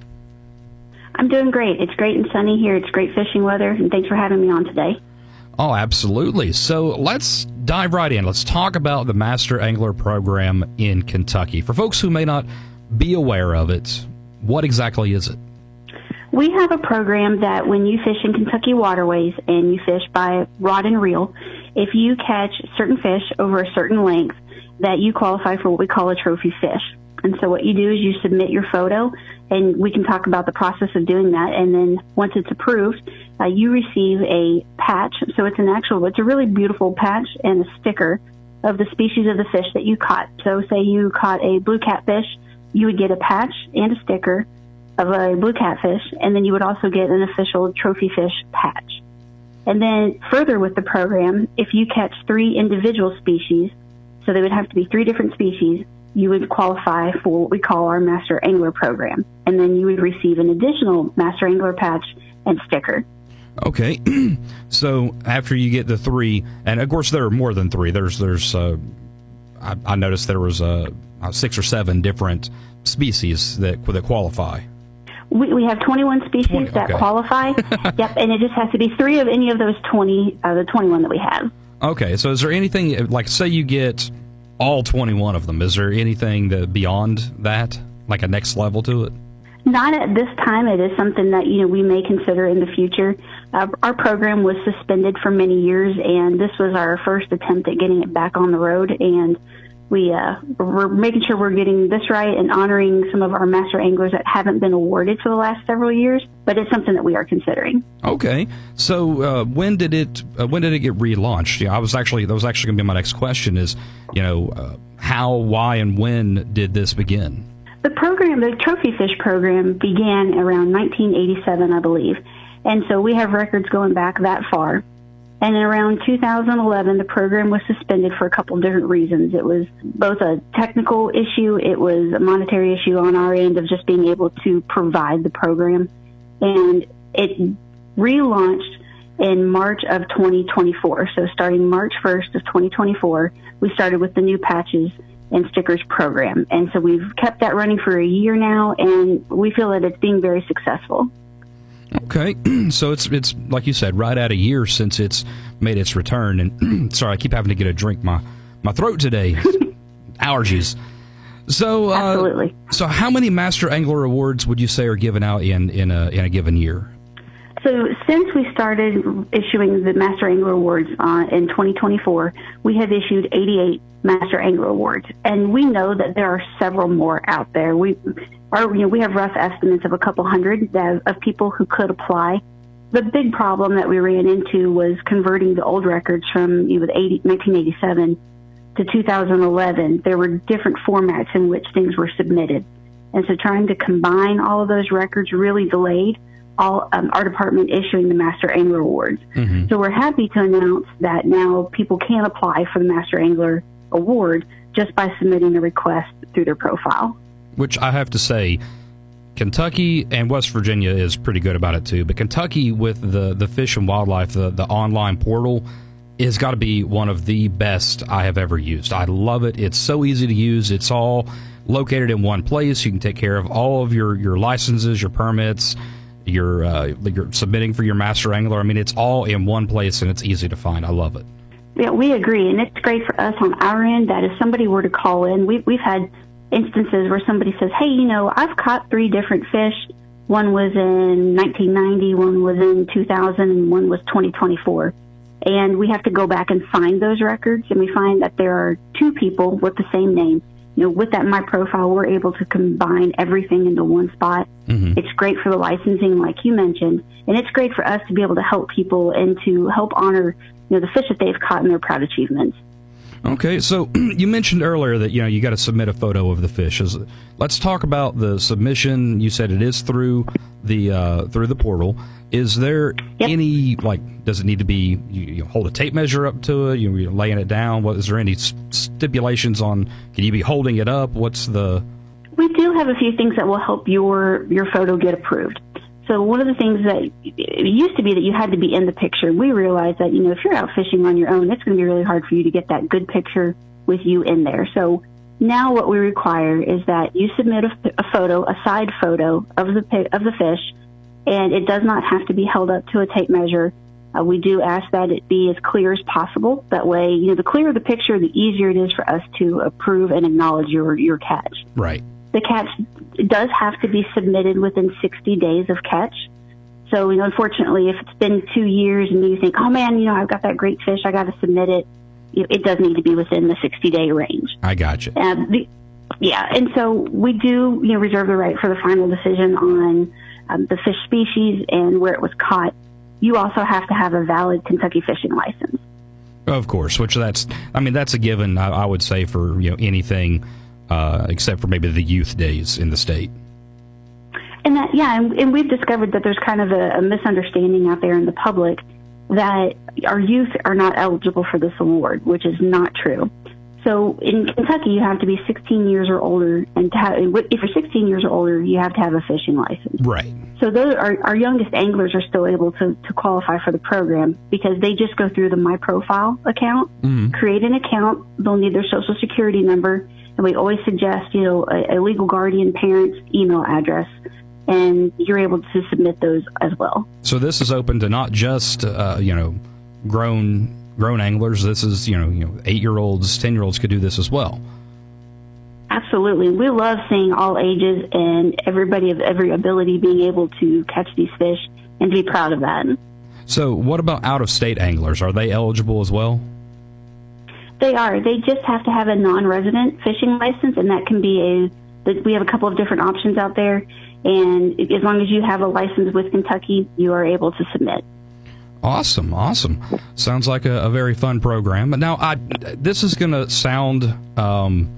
I'm doing great. It's great and sunny here. It's great fishing weather, and thanks for having me on today. Oh, absolutely. So let's dive right in. Let's talk about the Master Angler Program in Kentucky. For folks who may not be aware of it, what exactly is it? We have a program that when you fish in Kentucky waterways and you fish by rod and reel, if you catch certain fish over a certain length, that you qualify for what we call a trophy fish. And so what you do is you submit your photo, and we can talk about the process of doing that. And then once it's approved, uh, you receive a patch. So it's an actual, it's a really beautiful patch and a sticker of the species of the fish that you caught. So say you caught a blue catfish, you would get a patch and a sticker of a blue catfish, and then you would also get an official trophy fish patch. And then further with the program, if you catch three individual species, so they would have to be three different species, you would qualify for what we call our Master Angler Program. And then you would receive an additional Master Angler patch and sticker. Okay. So after you get the three, and of course there are more than three. There's, there's, uh, I, I noticed there was uh, six or seven different species that that qualify. We, we have twenty-one species twenty, that okay. qualify. Yep, and it just has to be three of any of those twenty, uh, the twenty-one that we have. Okay, so is there anything, like say you get all twenty-one of them, is there anything that beyond that, like a next level to it? Not at this time. It is something that, you know, we may consider in the future. Uh, our program was suspended for many years, and this was our first attempt at getting it back on the road, and we, uh, we're making sure we're getting this right and honoring some of our master anglers that haven't been awarded for the last several years, but it's something that we are considering. Okay. So uh, when did it uh, when did it get relaunched? Yeah, I was actually that was actually going to be my next question is, you know, uh, how, why, and when did this begin? The program, the Trophy Fish program, began around nineteen eighty-seven, I believe, and so we have records going back that far. And in around two thousand eleven, the program was suspended for a couple of different reasons. It was both a technical issue, it was a monetary issue on our end of just being able to provide the program. And it relaunched in March of twenty twenty-four. So starting March first of twenty twenty-four, we started with the new patches and stickers program. And so we've kept that running for a year now, and we feel that it's being very successful. Okay, so it's it's like you said, right at a year since it's made its return. And sorry, I keep having to get a drink. My my throat today, allergies. So uh, absolutely. So how many Master Angler Awards would you say are given out in in a in a given year? So since we started issuing the Master Angler Awards uh, in twenty twenty-four, we have issued eighty-eight Master Angler Awards, and we know that there are several more out there. We are, you know, we have rough estimates of a couple hundred of, of people who could apply. The big problem that we ran into was converting the old records from you know, nineteen eighty-seven to two thousand eleven. There were different formats in which things were submitted, and so trying to combine all of those records really delayed all um, our department issuing the Master Angler Awards. Mm-hmm. So we're happy to announce that now people can apply for the Master Angler Award just by submitting a request through their profile. Which I have to say, Kentucky and West Virginia is pretty good about it too. But Kentucky with the, the Fish and Wildlife, the, the online portal, is got to be one of the best I have ever used. I love it. It's so easy to use. It's all located in one place. You can take care of all of your, your licenses, your permits, your uh, you're submitting for your Master Angler. I mean, it's all in one place, and it's easy to find. I love it. Yeah, we agree, and it's great for us on our end that if somebody were to call in, we've, we've had instances where somebody says, hey, you know, I've caught three different fish. One was in nineteen ninety, one was in two thousand, and one was twenty twenty-four. And we have to go back and find those records, and we find that there are two people with the same name. You know, with that My Profile, we're able to combine everything into one spot. Mm-hmm. It's great for the licensing, like you mentioned, and it's great for us to be able to help people and to help honor, you know, the fish that they've caught and their proud achievements. Okay, so you mentioned earlier that you know you got to submit a photo of the fish. Is, let's talk about the submission. You said it is through the uh, through the portal. Is there yep. any like? Does it need to be you, you hold a tape measure up to it? You, you're laying it down. What is there any stipulations on? Can you be holding it up? What's the? We do have a few things that will help your your photo get approved. So one of the things that it used to be that you had to be in the picture. We realized that, you know, if you're out fishing on your own, it's going to be really hard for you to get that good picture with you in there. So now what we require is that you submit a, a photo, a side photo of the of the fish, and it does not have to be held up to a tape measure. Uh, we do ask that it be as clear as possible. That way, you know, the clearer the picture, the easier it is for us to approve and acknowledge your, your catch. Right. The catch does have to be submitted within sixty days of catch. So, you know, unfortunately, if it's been two years and you think, oh, man, you know, I've got that great fish, I got to submit it, it does need to be within the sixty-day range. I got you. Uh, the, yeah, and so we do, you know, reserve the right for the final decision on um, the fish species and where it was caught. You also have to have a valid Kentucky fishing license. Of course, which that's, I mean, that's a given, I, I would say, for, you know, anything Uh, except for maybe the youth days in the state. And that, yeah, and, and we've discovered that there's kind of a, a misunderstanding out there in the public that our youth are not eligible for this award, which is not true. So in Kentucky, you have to be sixteen years or older, and to have, if you're sixteen years or older, you have to have a fishing license. Right. So those our, our youngest anglers are still able to, to qualify for the program because they just go through the My Profile account, mm-hmm. create an account, they'll need their social security number, and we always suggest, you know, a, a legal guardian parent's email address, and you're able to submit those as well. So this is open to not just, uh, you know, grown grown anglers. This is, you know, you know, eight-year-olds, ten-year-olds could do this as well. Absolutely. We love seeing all ages and everybody of every ability being able to catch these fish and be proud of that. So what about out-of-state anglers? Are they eligible as well? They are. They just have to have a non-resident fishing license, and that can be a, we have a couple of different options out there, and as long as you have a license with Kentucky, you are able to submit. Awesome, awesome. Sounds like a, a very fun program. Now, I, this is going to sound, um,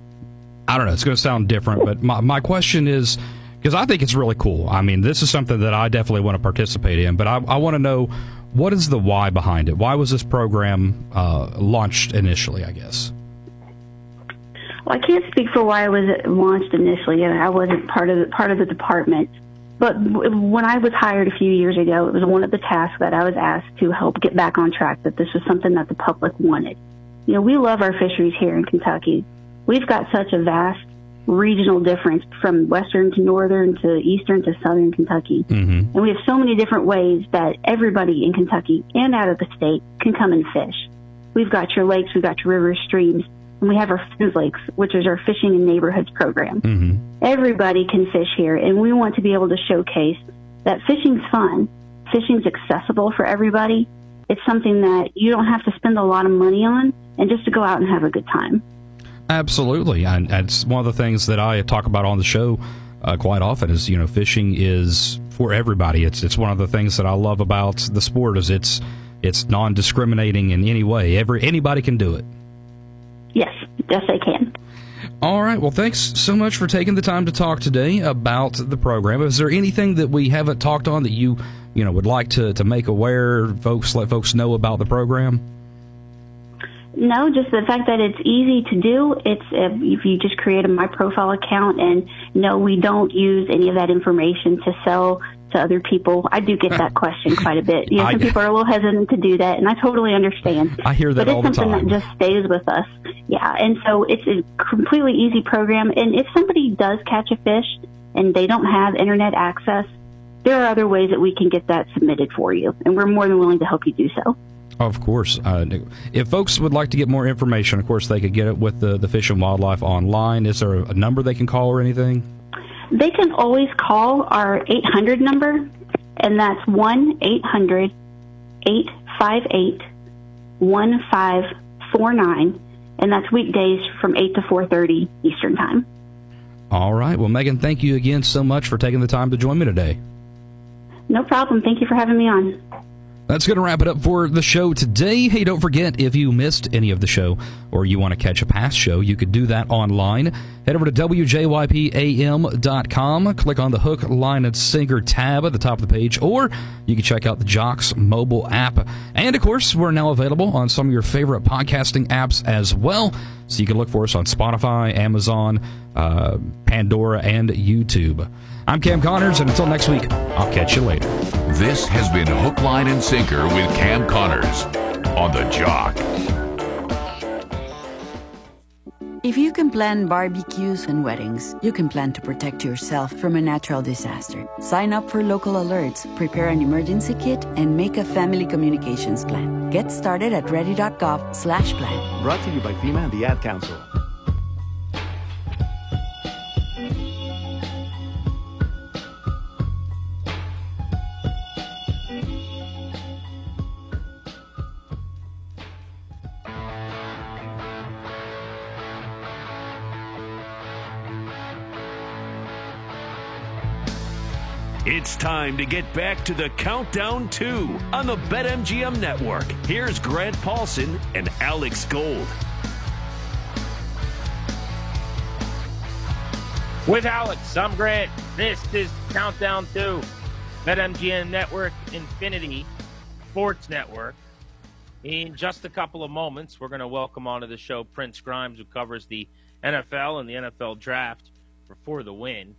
I don't know, it's going to sound different, but my, my question is, because I think it's really cool. I mean, this is something that I definitely want to participate in, but I, I want to know, what is the why behind it? Why was this program uh, launched initially, I guess? Well, I can't speak for why it was launched initially, and I wasn't part of the, part of the department. But when I was hired a few years ago, it was one of the tasks that I was asked to help get back on track, that this was something that the public wanted. You know, we love our fisheries here in Kentucky. We've got such a vast regional difference from western to northern to eastern to southern Kentucky. Mm-hmm. And we have so many different ways that everybody in Kentucky and out of the state can come and fish. We've got your lakes, we've got your rivers, streams, and we have our Friends Lakes, which is our fishing in neighborhoods program. Mm-hmm. Everybody can fish here, and we want to be able to showcase that fishing's fun. Fishing's accessible for everybody. It's something that you don't have to spend a lot of money on, and just to go out and have a good time. Absolutely, and it's one of the things that I talk about on the show uh, quite often is, you know, fishing is for everybody. It's it's one of the things that I love about the sport is it's it's non-discriminating in any way. Every anybody can do it. Yes, yes, they can. All right. Well, thanks so much for taking the time to talk today about the program. Is there anything that we haven't talked on that you, you know, would like to, to make aware, folks, let folks know about the program? No, just the fact that it's easy to do. It's uh, if you just create a My Profile account, and no, we don't use any of that information to sell to other people. I do get that question quite a bit. You know, some I, people are a little hesitant to do that, and I totally understand. I hear that all the time. But it's something that just stays with us. Yeah, and so it's a completely easy program. And if somebody does catch a fish and they don't have internet access, there are other ways that we can get that submitted for you, and we're more than willing to help you do so. Of course. Uh, if folks would like to get more information, of course, they could get it with the, the Fish and Wildlife online. Is there a number they can call or anything? They can always call our eight hundred number, and that's one eight hundred eight five eight one five four nine, and that's weekdays from eight to four thirty Eastern Time. All right. Well, Megan, thank you again so much for taking the time to join me today. No problem. Thank you for having me on. That's going to wrap it up for the show today. Hey, don't forget, if you missed any of the show or you want to catch a past show, you could do that online. Head over to W J Y P A M dot com, click on the Hook, Line, and Sinker tab at the top of the page, or you can check out the Jocks mobile app. And, of course, we're now available on some of your favorite podcasting apps as well, so you can look for us on Spotify, Amazon, uh, Pandora, and YouTube. I'm Cam Connors, and until next week, I'll catch you later. This has been Hook, Line, and Sinker with Cam Connors on the Jock. If you can plan barbecues and weddings, you can plan to protect yourself from a natural disaster. Sign up for local alerts, prepare an emergency kit, and make a family communications plan. Get started at ready.gov slash plan. Brought to you by FEMA and the Ad Council. It's time to get back to the Countdown two on the BetMGM Network. Here's Grant Paulson and Alex Gold. With Alex, I'm Grant. This is Countdown two. BetMGM Network, Infinity Sports Network. In just a couple of moments, we're going to welcome onto the show Prince Grimes, who covers the N F L and the N F L Draft for For the Win.